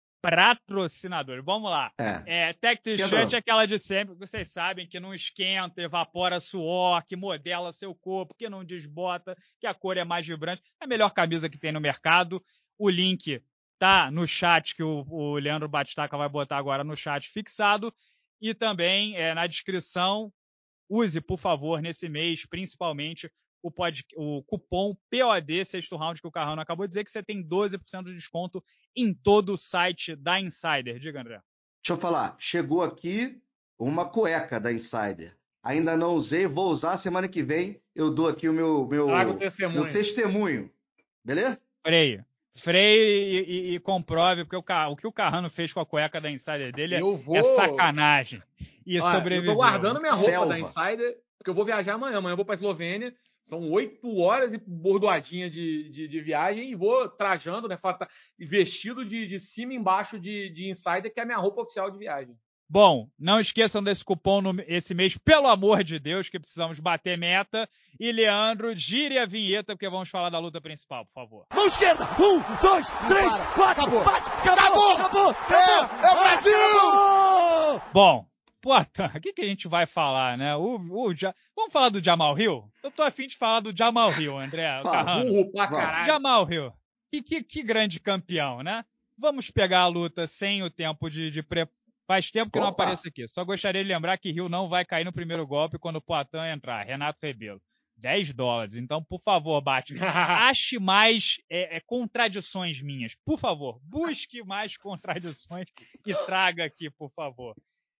Patrocinador. Vamos lá. É. É, Tech Esquenta T-shirt não. é aquela de sempre, que vocês sabem que não esquenta, evapora suor, que modela seu corpo, que não desbota, que a cor é mais vibrante. É a melhor camisa que tem no mercado. O link tá no chat, que o, o Leandro Batistaca vai botar agora no chat fixado. E também é, na descrição, use, por favor, nesse mês, principalmente, o, pod, o cupom P O D, sexto round, que o Carrano acabou de dizer, que você tem doze por cento de desconto em todo o site da Insider. Diga, André. Deixa eu falar. Chegou aqui uma cueca da Insider. Ainda não usei, vou usar. Semana que vem eu dou aqui o meu, meu, Traga o testemunho. meu testemunho. Beleza? Freie. Freie e, e, e comprove, porque o, o que o Carrano fez com a cueca da Insider dele é, Eu vou... é sacanagem. E Olha, sobreviveu. eu tô guardando minha roupa Selva. da Insider, porque eu vou viajar amanhã. Amanhã eu vou pra Eslovênia. São oito horas e bordoadinha de, de, de viagem e vou trajando, né? Vestido de, de cima e embaixo de, de Insider, que é a minha roupa oficial de viagem. Bom, não esqueçam desse cupom no, esse mês, pelo amor de Deus, que precisamos bater meta. E, Leandro, gire a vinheta, porque vamos falar da luta principal, por favor. Mão esquerda. Um, dois, três, quatro. Acabou. Bate. Acabou. Acabou. Acabou. É, é o Brasil! Acabou. Bom, Poatan, o que, que a gente vai falar, né? O, o, ja... Vamos falar do Jamal Hill? Eu tô afim de falar do Jamal Hill, André. Fala. Carrano. Burro pra Vamos. caralho. Jamal Hill. Que, que, que grande campeão, né? Vamos pegar a luta sem o tempo de, de pre... Faz tempo que não Opa. apareço aqui. Só gostaria de lembrar que Hill não vai cair no primeiro golpe quando o Poatan entrar. Renato Rebelo. dez dólares. Então, por favor, Bate, ache mais é, é, contradições minhas. Por favor, busque mais contradições e traga aqui, por favor.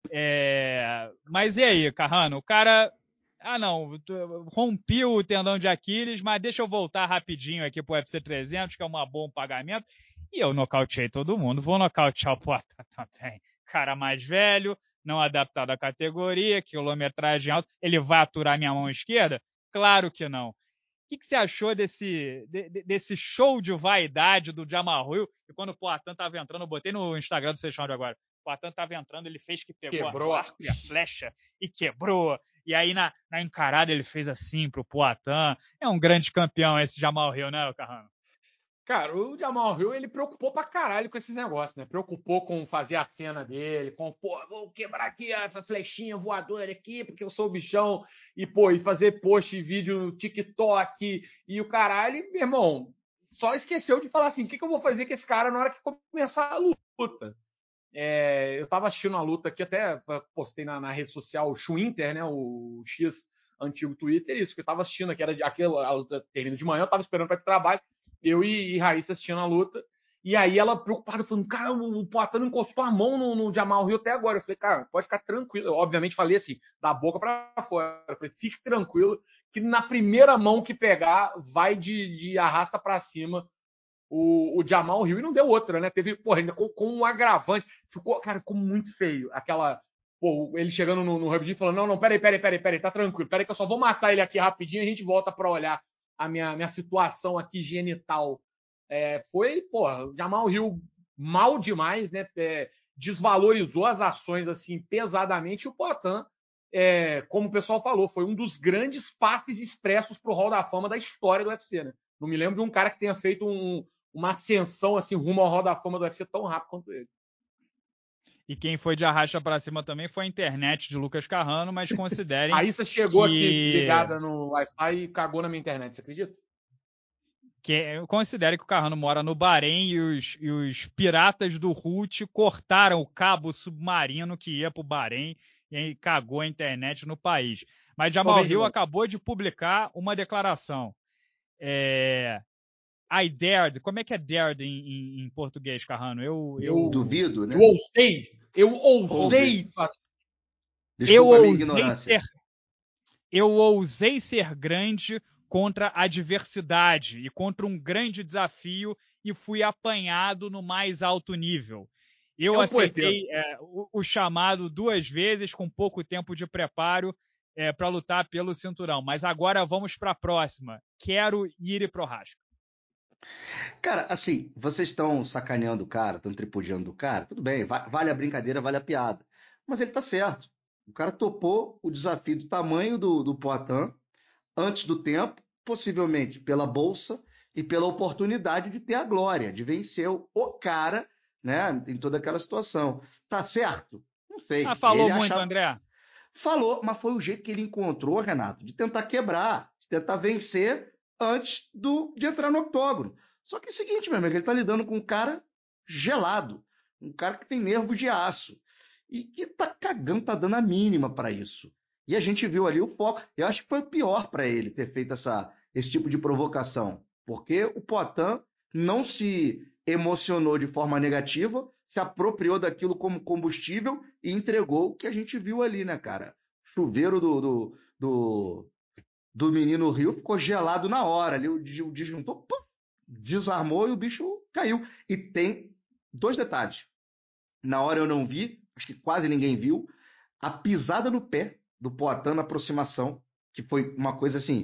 É... Mas e aí, Carrano? O cara... Ah, não. Rompi o tendão de Aquiles, mas deixa eu voltar rapidinho aqui pro U F C trezentos, que é um bom pagamento. E eu nocauteei todo mundo. Vou nocautear o Poatan também. Cara mais velho, não adaptado à categoria, quilometragem alta. Ele vai aturar minha mão esquerda? Claro que não. O que, que você achou desse, de, desse show de vaidade do Jamal Hill? E quando o Poatan estava entrando, eu botei no Instagram do Seixão de agora. O Poatan estava entrando, ele fez que pegou Quebrou. a arco e a flecha e quebrou. E aí na, na encarada ele fez assim pro Poatan. É um grande campeão esse Jamal Hill, né, Carrano? Cara, o Jamal Hill, ele preocupou pra caralho com esses negócios, né? Preocupou com fazer a cena dele, com, pô, vou quebrar aqui a flechinha voadora aqui, porque eu sou o bichão, e, pô, e fazer post e vídeo no TikTok, e o caralho, e, meu irmão, só esqueceu de falar assim, o que, que eu vou fazer com esse cara na hora que começar a luta? É, eu tava assistindo a luta aqui, até postei na, na rede social o Schwinter, né? O X antigo Twitter, isso, que eu tava assistindo aqui, era aquela a luta termina de manhã, eu tava esperando pra ir pro trabalho, eu e, e Raíssa assistindo a luta, e aí ela preocupada, falando, cara, o, o Poatan encostou a mão no, no Jamal Hill até agora. Eu falei, cara, pode ficar tranquilo. Eu, obviamente, falei assim, da boca pra fora. Eu falei, fique tranquilo, que na primeira mão que pegar, vai de, de arrasta pra cima o, o Jamal Hill, e não deu outra, né? Teve, porra, ainda com, com um agravante. Ficou, cara, ficou muito feio. Aquela, pô, ele chegando no, no Hub falando, não, não, peraí, peraí, peraí, peraí, tá tranquilo, peraí que eu só vou matar ele aqui rapidinho e a gente volta pra olhar a minha, minha situação aqui genital. É, foi, porra, o Jamal Hill mal demais, né? É, desvalorizou as ações, assim, pesadamente, e o Poatan, é, como o pessoal falou, foi um dos grandes passes expressos pro Hall da Fama da história do U F C, né? Não me lembro de um cara que tenha feito um, uma ascensão, assim, rumo ao Hall da Fama do U F C tão rápido quanto ele. E quem foi de arracha pra cima também foi a internet de Lucas Carrano, mas considerem A Issa chegou que... aqui ligada no Wi-Fi e cagou na minha internet, você acredita? que é, considere que o Carrano mora no Bahrein e os, e os piratas do Houthi cortaram o cabo submarino que ia para o Bahrein e aí cagou a internet no país. Mas Jamal Hill acabou de publicar uma declaração. É, I dared, como é que é dared em, em, em português, Carrano? Eu, eu, eu duvido, né? Eu ousei, eu ousei fazer. Desculpa eu a minha ousei ignorância. Ser, eu ousei ser grande contra a adversidade e contra um grande desafio e fui apanhado no mais alto nível. Eu É um aceitei é, o, o chamado duas vezes com pouco tempo de preparo é, para lutar pelo cinturão. Mas agora vamos para a próxima. Quero Yuri Prochazka. Cara, assim, vocês estão sacaneando o cara, estão tripudiando o cara, tudo bem, va- vale a brincadeira, vale a piada. Mas ele tá certo. O cara topou o desafio do tamanho do, do Poatan antes do tempo, possivelmente pela bolsa e pela oportunidade de ter a glória, de vencer o, o cara, né, em toda aquela situação. Tá certo? Não sei. Ah, falou Ele muito, achava... André. Falou, mas foi o jeito que ele encontrou, Renato, de tentar quebrar, de tentar vencer antes do, de entrar no octógono. Só que é o seguinte, meu amigo, ele tá lidando com um cara gelado, um cara que tem nervo de aço e que tá cagando, tá dando a mínima para isso. E a gente viu ali o foco. Eu acho que foi o pior para ele ter feito essa, esse tipo de provocação, porque o Poatan não se emocionou de forma negativa, se apropriou daquilo como combustível e entregou o que a gente viu ali, né, cara? Chuveiro do, do, do, do menino Rio ficou gelado na hora ali, o disjuntor pum, desarmou e o bicho caiu. E tem dois detalhes. Na hora eu não vi, acho que quase ninguém viu, a pisada no pé do Poatan na aproximação, que foi uma coisa assim,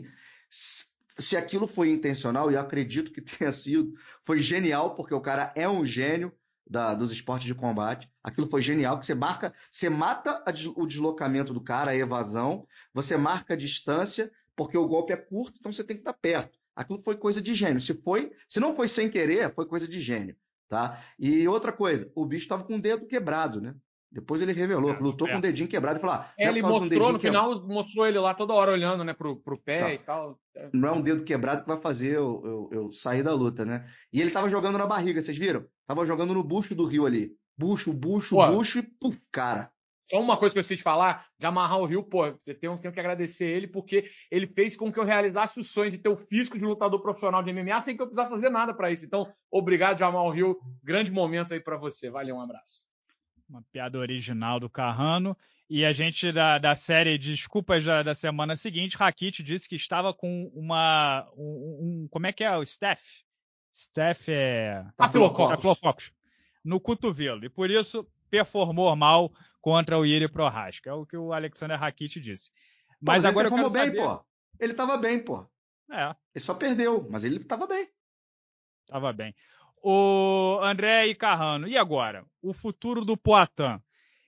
se aquilo foi intencional, e eu acredito que tenha sido, foi genial, porque o cara é um gênio da, dos esportes de combate. Aquilo foi genial, que você marca, você mata a, o deslocamento do cara, a evasão, você marca a distância, porque o golpe é curto, então você tem que estar perto. Aquilo foi coisa de gênio. Se foi, se não foi sem querer, foi coisa de gênio, tá? E outra coisa, o bicho estava com o dedo quebrado, né? Depois ele revelou, É, lutou é. com o dedinho quebrado e falou: ah, É, não é ele por causa de um mostrou, dedinho no quebrado. final, mostrou ele lá toda hora olhando, né, pro, pro pé Tá. e tal. Não é um dedo quebrado que vai fazer eu, eu, eu sair da luta, né? E ele tava jogando na barriga, vocês viram? Tava jogando no bucho do Rio ali. Bucho, bucho, Pô, bucho e puf, cara. Só uma coisa que eu preciso falar, de amarrar o Rio, pô, eu tenho, tenho que agradecer ele, porque ele fez com que eu realizasse o sonho de ter o físico de lutador profissional de M M A sem que eu precisasse fazer nada para isso. Então, obrigado, Jamal Rio. Grande momento aí para você. Valeu, um abraço. Uma piada original do Carrano. E a gente, da, da série Desculpas da, da semana seguinte, Rakit disse que estava com uma. Um, um, como é que é? O Staph? Staph é. Staphylococcus. No cotovelo. E por isso performou mal contra o Yuri Prochazka. É o que o Alexander Rakit disse. Mas, pô, mas agora ele eu quero bem, saber... pô. Ele tava bem, pô. É. Ele só perdeu, mas ele tava bem. Tava bem. O André e Carrano, e agora? O futuro do Poatan.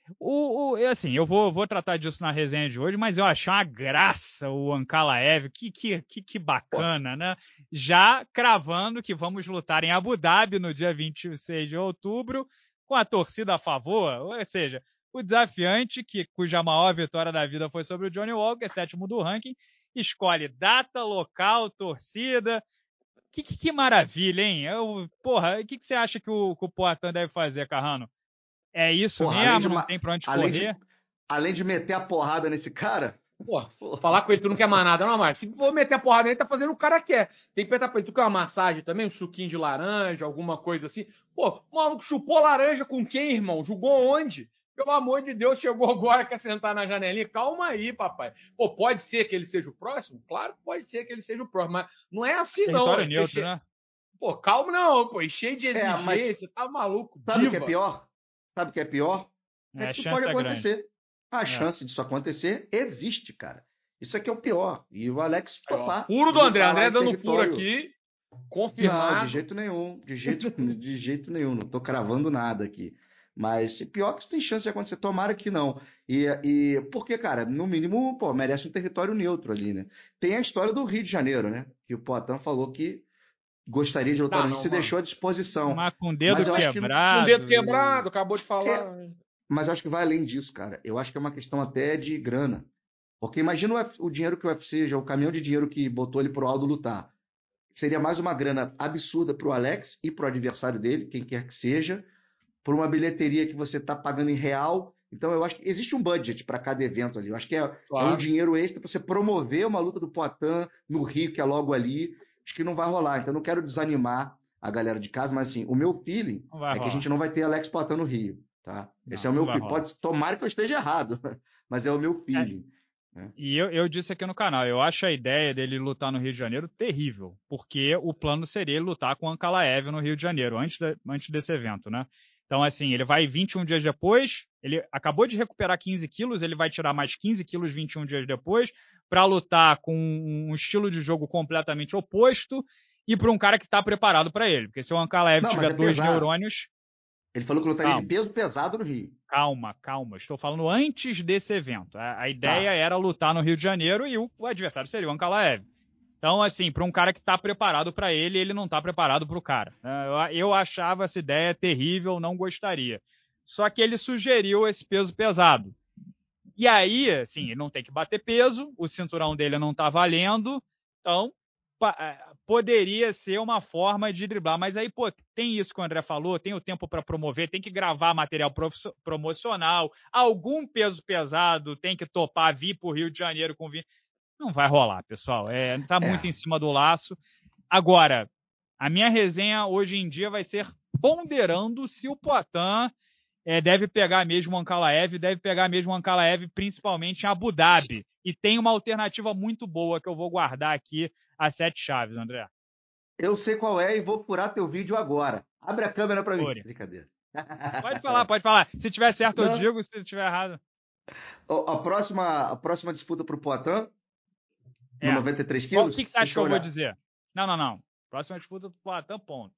O, o, assim, eu vou, vou tratar disso na resenha de hoje, mas eu achei uma graça o Ankalaev, que, que, que, que bacana, né? Já cravando que vamos lutar em Abu Dhabi no dia vinte e seis de outubro, com a torcida a favor, ou seja, o desafiante, que, cuja maior vitória da vida foi sobre o Johnny Walker, sétimo do ranking, escolhe data, local, torcida. Que, que, que maravilha, hein? Eu, porra, o que, que você acha que o, que o Poatan deve fazer, Carrano? É isso Porra, mesmo? além de Não uma... tem pra onde além correr? De... Além de meter a porrada nesse cara. Pô, falar com ele, tu não quer mais nada, não, Marcos. Se for meter a porrada nele, tá fazendo o que o cara quer. Tem que perguntar pra ele, tu quer uma massagem também? Um suquinho de laranja, alguma coisa assim? Pô, o maluco chupou laranja com quem, irmão? Jogou onde? Pelo amor de Deus, chegou agora, quer sentar na janelinha? Calma aí, papai. Pô, pode ser que ele seja o próximo? Claro que pode ser que ele seja o próximo, mas não é assim, Território não. neutro, che... né? Pô, calma não, pô. E cheio de exigência, É, mas... tá maluco. Sabe o que é Diva. pior? Sabe o que é pior? É, É, que a isso chance pode é acontecer. grande. A É. chance disso acontecer existe, cara. Isso aqui é o pior. E o Alex Aí, ó, topar. furo E do André. lutar lá André em dando furo território. aqui. Não, de Confirmado. jeito nenhum. De jeito, de jeito nenhum. Não tô cravando nada aqui. Mas pior que isso tem chance de acontecer. Tomara que não. E, e porque, cara, no mínimo, pô, merece um território neutro ali, né? Tem a história do Rio de Janeiro, né? Que o Poatan falou que gostaria de lutar Não, no Rio, não, se mano. deixou à disposição. Mas com o dedo Mas eu acho que quebrado. Com o dedo quebrado, acabou de falar. É, mas eu acho que vai além disso, cara. Eu acho que é uma questão até de grana. Porque imagina o, o dinheiro que o U F C, já o caminhão de dinheiro que botou ele pro Aldo lutar. seria mais uma grana absurda para o Alex e para o adversário dele, quem quer que seja, por uma bilheteria que você está pagando em real. Então, eu acho que existe um budget para cada evento ali. Eu acho que é, Claro. é um dinheiro extra para você promover uma luta do Poatan no Rio, que é logo ali. Acho que não vai rolar. Então, eu não quero desanimar a galera de casa, mas assim, o meu feeling é rolar. que a gente não vai ter Alex Poatan no Rio. Tá? Não, Esse é o meu feeling. Pode, tomara que eu esteja errado, mas é o meu feeling. É. E eu, eu disse aqui no canal, eu acho a ideia dele lutar no Rio de Janeiro terrível, porque o plano seria ele lutar com o Ankalaev no Rio de Janeiro, antes, de, antes desse evento, né? Então, assim, ele vai vinte e um dias depois, ele acabou de recuperar quinze quilos, ele vai tirar mais quinze quilos vinte e um dias depois, para lutar com um estilo de jogo completamente oposto e para um cara que está preparado para ele. Porque se o Ankalaev Não, tiver é dois pesado. neurônios... Ele falou que lutaria Calma. de peso pesado no Rio. Calma, calma. Estou falando antes desse evento. A, a ideia Tá. era lutar no Rio de Janeiro e o, o adversário seria o Ankalaev. Então, assim, para um cara que está preparado para ele, ele não está preparado para o cara. Eu, eu achava essa ideia terrível, não gostaria. Só que ele sugeriu esse peso pesado. E aí, assim, ele não tem que bater peso, o cinturão dele não está valendo, então poderia ser uma forma de driblar. Mas aí, pô, tem isso que o André falou, tem o tempo para promover, tem que gravar material promocional, algum peso pesado tem que topar vir para o Rio de Janeiro com... Não vai rolar, pessoal. É, tá É. muito em cima do laço. Agora, a minha resenha hoje em dia vai ser ponderando se o Poatan é, deve pegar mesmo o Ankalaev, deve pegar mesmo o Ankalaev, principalmente em Abu Dhabi. E tem uma alternativa muito boa que eu vou guardar aqui, as sete chaves, André. Eu sei qual é e vou furar teu vídeo agora. Abre a câmera para mim. Fure. Brincadeira. Pode falar, pode falar. Se tiver certo, Não. eu digo. Se tiver errado... A próxima, a próxima disputa para o Poatan, É. no noventa e três Qual- quilos? O que, que você acha Deixa que eu olhar. vou dizer? Não, não, não. Próxima disputa pro Poatan, ponto.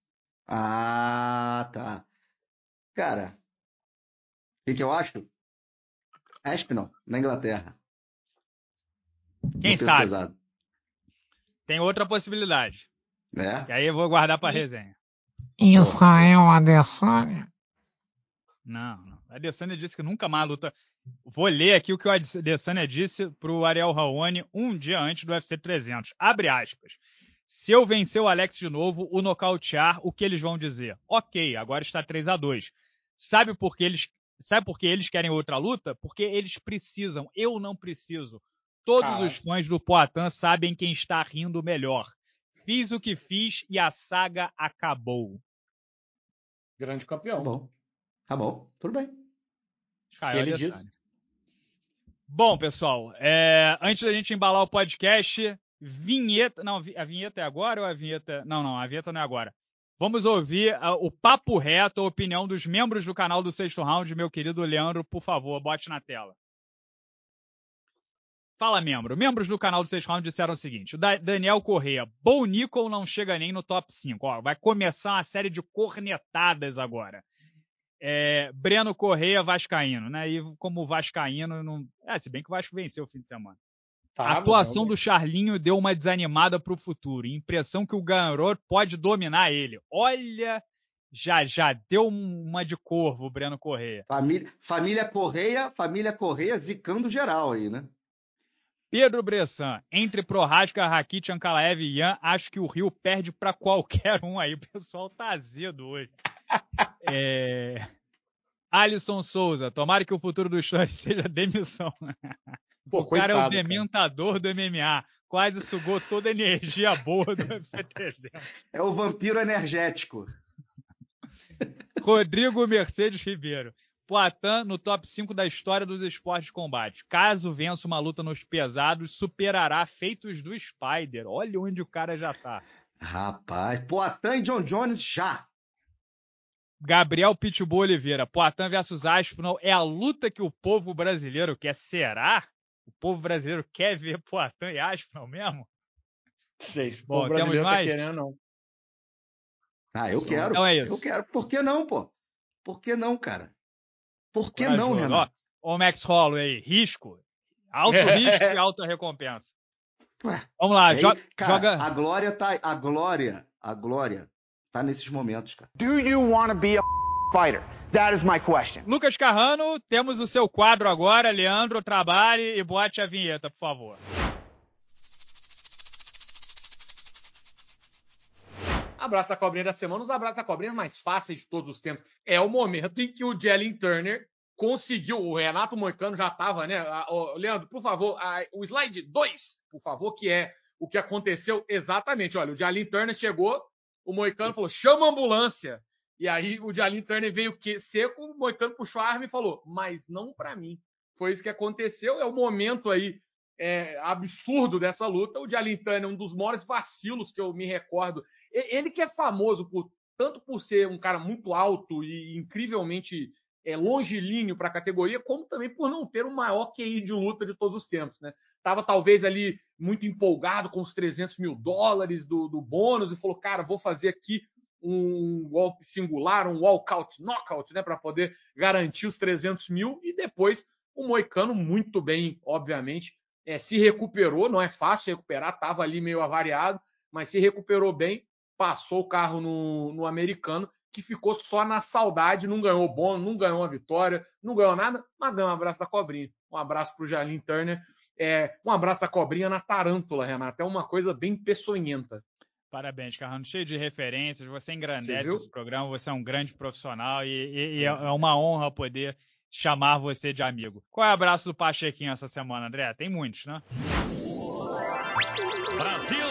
Ah, tá. Cara, o que, que eu acho? Aspinall, na Inglaterra. Quem No peso sabe? pesado. Tem outra possibilidade. É? E aí eu vou guardar pra E- resenha. Israel Adesanya. Não, não. A Adesanya disse que nunca mais luta. Vou ler aqui o que o Adesanya disse pro Ariel Raoni um dia antes do U F C trezentos. Abre aspas. Se eu vencer o Alex de novo, o nocautear, o que eles vão dizer? Ok, agora está três a dois. Sabe por que eles, sabe por que eles querem outra luta? Porque eles precisam. Eu não preciso. Todos Cara. os fãs do Poatan sabem quem está rindo melhor. Fiz o que fiz e a saga acabou. Grande Tá campeão. bom. Tá bom. Tudo bem. Se Israel ele Adesanya. diz. Bom, pessoal, é, antes da gente embalar o podcast, vinheta. Não, a vinheta é agora ou a vinheta. Não, não, a vinheta não é agora. Vamos ouvir uh, o papo reto, a opinião dos membros do canal do Sexto Round, meu querido Leandro, por favor, bote na tela. Fala, membro. Membros do canal do Sexto Round disseram o seguinte: o da Daniel Correia, Bo Nickel não chega nem no top cinco. Ó, vai começar uma série de cornetadas agora. É, Breno Correia, vascaíno, né? E como vascaíno, não... é, se bem que o Vasco venceu o fim de semana. Tá, A atuação meu, do Charlinho deu uma desanimada pro futuro. Impressão que o garoto pode dominar ele. Olha, já já deu uma de corvo o Breno Correia. Família, família Correia, família Correia zicando geral aí, né? Pedro Bressan, entre Prohaska, Rakit, Ankalaev e Ian, acho que o Rio perde pra qualquer um aí. O pessoal tá azedo hoje. É... Alisson Souza, tomara que o futuro do Story seja demissão. Pô, o cara coitado, é o dementador do M M A. Quase sugou toda a energia boa do U F C trezentos. É o vampiro energético. Rodrigo Mercedes Ribeiro. Poatan no top cinco da história dos esportes de combate. Caso vença uma luta nos pesados, superará feitos do Spider. Olha onde o cara já tá. Rapaz, Poatan e John Jones já. Gabriel Pitbull Oliveira. Poatan versus Aspinall é a luta que o povo brasileiro quer. Será? O povo brasileiro quer ver Poatan e Aspinall mesmo? Sei, se o Bom, povo brasileiro temos tá mais? querendo, não. Ah, eu Só- quero. Então é isso. Eu quero. Por que não, pô? Por que não, cara? Por que Corajoso. não, Renato? Ó, o Max Holloway, risco. Alto risco e alta recompensa. Ué, Vamos lá, e aí, jo cara, joga... a glória tá, a glória, a glória tá nesses momentos, cara. Do you want to be a fighter? That is my question. Lucas Carrano, temos o seu quadro agora. Leandro, trabalhe e bote a vinheta, por favor. Abraço da cobrinha da semana, os abraços da cobrinha mais fáceis de todos os tempos. É o momento em que o Jalen Turner conseguiu, o Renato Moicano já estava, né? A, ó, Leandro, por favor, a, o slide dois, por favor, que é o que aconteceu exatamente. Olha, o Jalen Turner chegou, o Moicano falou, chama a ambulância. E aí o Jalen Turner veio que, seco, o Moicano puxou a arma e falou, mas não para mim. Foi isso que aconteceu, é o momento aí é, absurdo dessa luta. O Jalen Turner é um dos maiores vacilos que eu me recordo. Ele que é famoso por, tanto por ser um cara muito alto e incrivelmente é, longilíneo para a categoria, como também por não ter o maior Q I de luta de todos os tempos, né? Tava talvez ali muito empolgado com os trezentos mil dólares do, do bônus e falou, cara, vou fazer aqui um golpe singular, um walkout, knockout, né, para poder garantir os trezentos mil, e depois o Moicano muito bem, obviamente, é, se recuperou, não é fácil recuperar, estava ali meio avariado, mas se recuperou bem, passou o carro no, no americano, que ficou só na saudade, não ganhou bônus, não ganhou uma vitória, não ganhou nada, mas ganhou um abraço da cobrinha. Um abraço para o Jalen Turner, é, um abraço da cobrinha na tarântula, Renato, é uma coisa bem peçonhenta. Parabéns, Carrano. Cheio de referências. Você engrandece Você esse programa. Você é um grande profissional e, e, e é uma honra poder chamar você de amigo. Qual é o abraço do Pachequinho essa semana, André? Tem muitos, né? Brasil!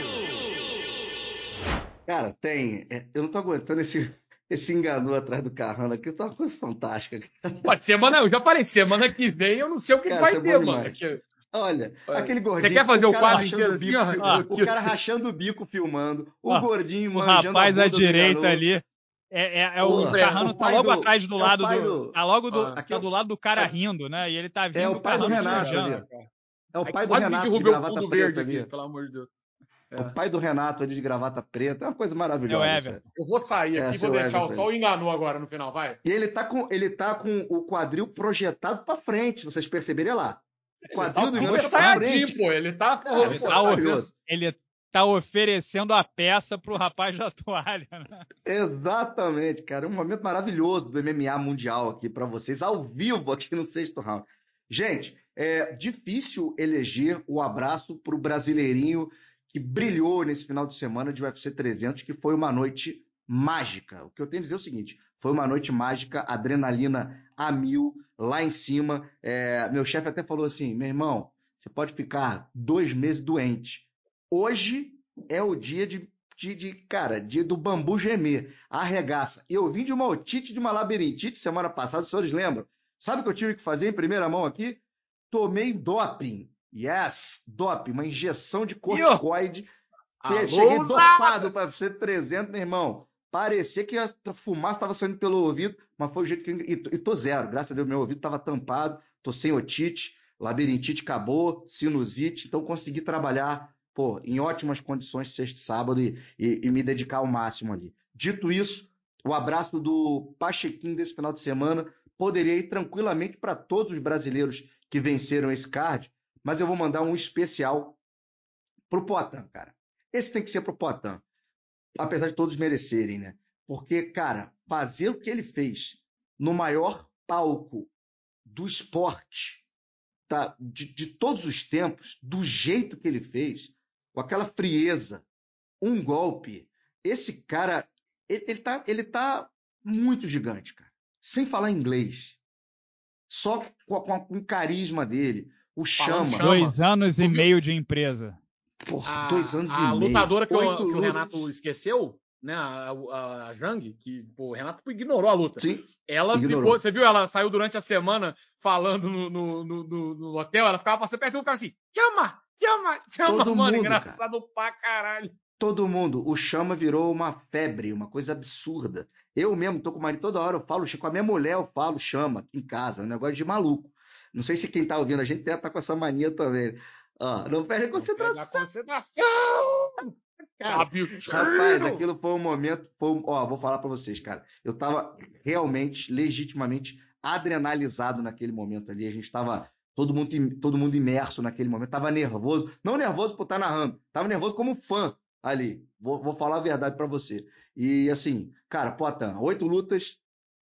Cara, tem. é, Eu não tô aguentando esse, esse enganou atrás do Carrano aqui. Tá uma coisa fantástica. Pode semana, eu já falei, semana que vem eu não sei o que, Cara, vai isso é ter, bom mano. demais. Aqui, Olha, aquele você gordinho. quer fazer o, cara quadro rachando inteiro o assim, bico, ó? fil- Ó, o cara rachando o bico filmando. O Ó, gordinho o manjando a rapaz à bunda do direita enganou. ali é, é- é o Porra, Carrano o tá pai logo do- atrás do é o lado pai do, do- tá logo do, Ah, aqui tá é o- do lado do cara é- rindo, né? E ele tá É vindo o o pai do Carrano Renato viajando. ali. É o Aí pai do quase que Renato de derrubei o gravata fundo preta verde aqui, ali. pelo amor de Deus. É o É. pai do Renato ali de gravata preta. É uma coisa É o maravilhosa. Everton. Essa. Eu vou sair É, aqui, vou seu deixar o Everton. sol enganou agora no final, vai. E ele tá com, ele tá com o quadril projetado pra frente, vocês perceberam lá. O Ele quadril tá do super Engano tá pra saiadinho, frente. pô. Ele tá, Cara, Ele isso é tá, maravilhoso. ele tá oferecendo a peça pro rapaz da toalha, né? Exatamente, cara. Um momento maravilhoso do M M A mundial aqui pra vocês, ao vivo aqui no sexto round. Gente, é difícil eleger o abraço pro brasileirinho que brilhou nesse final de semana de U F C trezentos, que foi uma noite mágica. O que eu tenho a dizer é o seguinte, foi uma noite mágica, adrenalina a mil, lá em cima. É, meu chefe até falou assim, meu irmão, você pode ficar dois meses doente. Hoje é o dia de De, de, cara, de, do bambu gemer, arregaça. Eu vim de uma otite, de uma labirintite semana passada, os senhores lembram? Sabe o que eu tive que fazer em primeira mão aqui? Tomei doping. Yes, doping, uma injeção de corticoide. Alô, Cheguei Zé! dopado para ser trezentos, meu irmão. Parecia que a fumaça estava saindo pelo ouvido, mas foi o jeito que eu... E, e tô zero, graças a Deus, meu ouvido estava tampado, tô sem otite, labirintite acabou, sinusite, então consegui trabalhar pô, em ótimas condições sexta e sábado e, e, e me dedicar ao máximo ali. Dito isso, o abraço do Pachequinho desse final de semana poderia ir tranquilamente para todos os brasileiros que venceram esse card, mas eu vou mandar um especial pro Poatan, cara. Esse tem que ser pro Poatan, apesar de todos merecerem, né? Porque, cara, fazer o que ele fez no maior palco do esporte, tá, de, de todos os tempos, do jeito que ele fez, com aquela frieza, um golpe, esse cara, ele, ele, tá, ele tá muito gigante, cara. Sem falar inglês. Só com, com, com o carisma dele, o Falando chama. chama. Dois anos e Tu viu? meio de empresa. Porra, A, dois anos a e meio. lutadora que, o, Oito que o lutas. Renato esqueceu, né? A, a, a Jang, que pô, o Renato ignorou a luta. Sim, Ela ignorou. ficou, você viu? Ela saiu durante a semana falando no, no, no, no, no hotel, ela ficava passando perto e ficava assim: chama, chama, chama, Todo mano. mundo, Engraçado pra caralho. Todo mundo. O chama virou uma febre, uma coisa absurda. Eu mesmo tô com o marido toda hora, eu falo, com a minha mulher eu falo chama aqui em casa, é um negócio de maluco. Não sei se quem tá ouvindo a gente deve estar com essa mania também. Ó, não perde a concentração. Pega a concentração! Cara, Sabe o rapaz, tiro! aquilo foi um momento. Foi um- ó, vou falar pra vocês, cara. Eu tava realmente, legitimamente adrenalizado naquele momento ali. A gente tava todo mundo, im- todo mundo imerso naquele momento. Tava nervoso. Não nervoso por estar narrando. Tava nervoso como fã ali. Vou, vou falar a verdade pra você. E assim, cara, Poatan, oito lutas,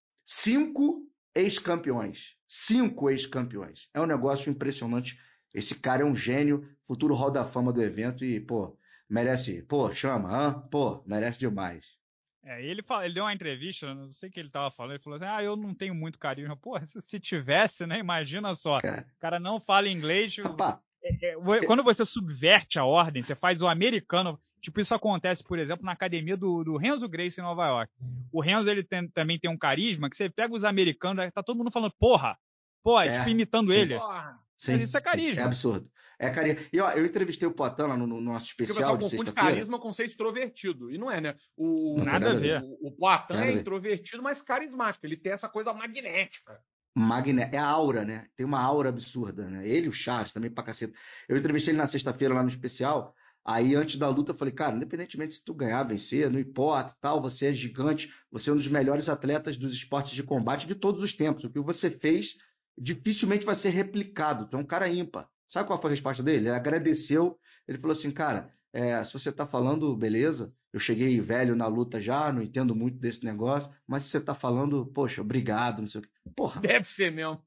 cinco ex-campeões. Cinco ex-campeões. É um negócio impressionante. Esse cara é um gênio, futuro Hall da Fama do evento e, pô, merece, pô, chama, hã? Pô, merece demais. É, ele, fala, ele deu uma entrevista, não sei o que ele tava falando, ele falou assim, ah, eu não tenho muito carisma. Pô, se, se tivesse, né, imagina só, Cara, o cara não fala inglês, rapaz, é, é, quando você subverte a ordem, você faz o americano, tipo, isso acontece, por exemplo, na academia do, do Renzo Gracie em Nova York. O Renzo, ele tem, também tem um carisma, que você pega os americanos, tá todo mundo falando, porra, porra, é, tipo, imitando sim, ele. Porra. sim, Mas isso é sim, é carisma. absurdo. É carisma. E ó, eu entrevistei o Poatan lá no, no nosso Porque o especial pessoal de confunde sexta-feira. carisma com ser extrovertido. E não é, né? O, Não tem Nada a nada a ver. ver. o, o Poatan Tem nada é a ver. introvertido, mas carismático. Ele tem essa coisa magnética. Magné... É a aura, né? Tem uma aura absurda, né? Ele e o Charles também pra caceta. Eu entrevistei ele na sexta-feira lá no especial. Aí, antes da luta, eu falei, cara, independentemente se tu ganhar, vencer, não importa, tal, você é gigante, você é um dos melhores atletas dos esportes de combate de todos os tempos. O que você fez dificilmente vai ser replicado. Tu é um cara ímpar. Sabe qual foi a resposta dele? Ele agradeceu. Ele falou assim, cara, é, se você tá falando, beleza, eu cheguei velho na luta já, não entendo muito desse negócio, mas se você tá falando, poxa, obrigado, não sei o quê. Porra, Deve ser mesmo.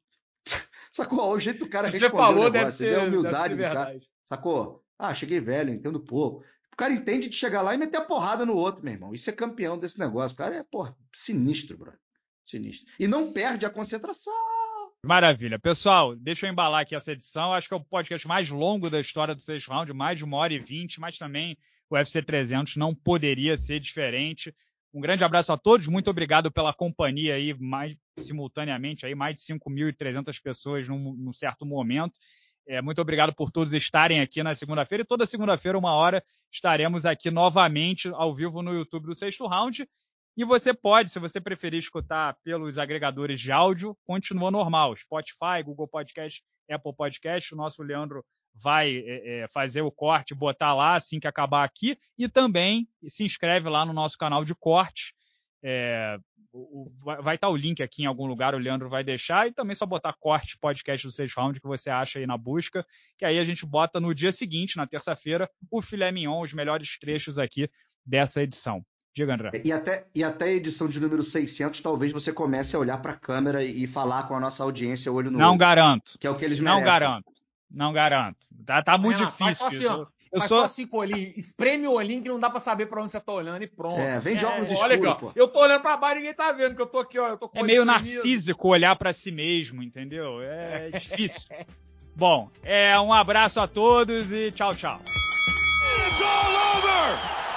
sacou? O jeito do cara Se você responder o falou, deve negócio, você vê a ser, deve humildade ser do cara, verdade. sacou? Ah, cheguei velho, entendo pouco. O cara entende de chegar lá e meter a porrada no outro, meu irmão. E ser campeão desse negócio. O cara é, porra, sinistro, brother. Sinistro. E não perde a concentração. Maravilha. Pessoal, deixa eu embalar aqui essa edição. Acho que é o podcast mais longo da história do Sexto Round, mais de uma hora e vinte, mas também o U F C trezentos não poderia ser diferente. Um grande abraço a todos, muito obrigado pela companhia aí, mais simultaneamente, aí, mais de cinco mil e trezentas pessoas num, num certo momento. É, muito obrigado por todos estarem aqui na segunda-feira. E toda segunda-feira, uma hora, estaremos aqui novamente ao vivo no YouTube do Sexto Round. E você pode, se você preferir escutar pelos agregadores de áudio, continua normal. Spotify, Google Podcast, Apple Podcast. O nosso Leandro vai é, é, fazer o corte, botar lá assim que acabar aqui. E também se inscreve lá no nosso canal de corte. É, o, o, vai estar o link aqui em algum lugar, o Leandro vai deixar. E também só botar corte podcast do Sexto Round que você acha aí na busca. Que aí a gente bota no dia seguinte, na terça-feira, o filé mignon, os melhores trechos aqui dessa edição. Diga, André. E até, e até a edição de número seiscentos, talvez você comece a olhar para a câmera e falar com a nossa audiência olho no Não olho. garanto. Que é o que eles Não merecem. garanto. Não garanto. Tá, tá muito Renato, faz difícil. só assim, ó. Eu, eu Faz sou. só assim com o olhinho. Espreme o olhinho que não dá pra saber pra onde você tá olhando e pronto. É, vem de É, óculos Olha aqui, escuros, ó. pô. Eu tô olhando pra baixo e ninguém tá vendo, que eu tô aqui, ó. Eu tô com o É olho meio espremido. narcísico olhar pra si mesmo, entendeu? É difícil. Bom, é, um abraço a todos e tchau, tchau. It's all over!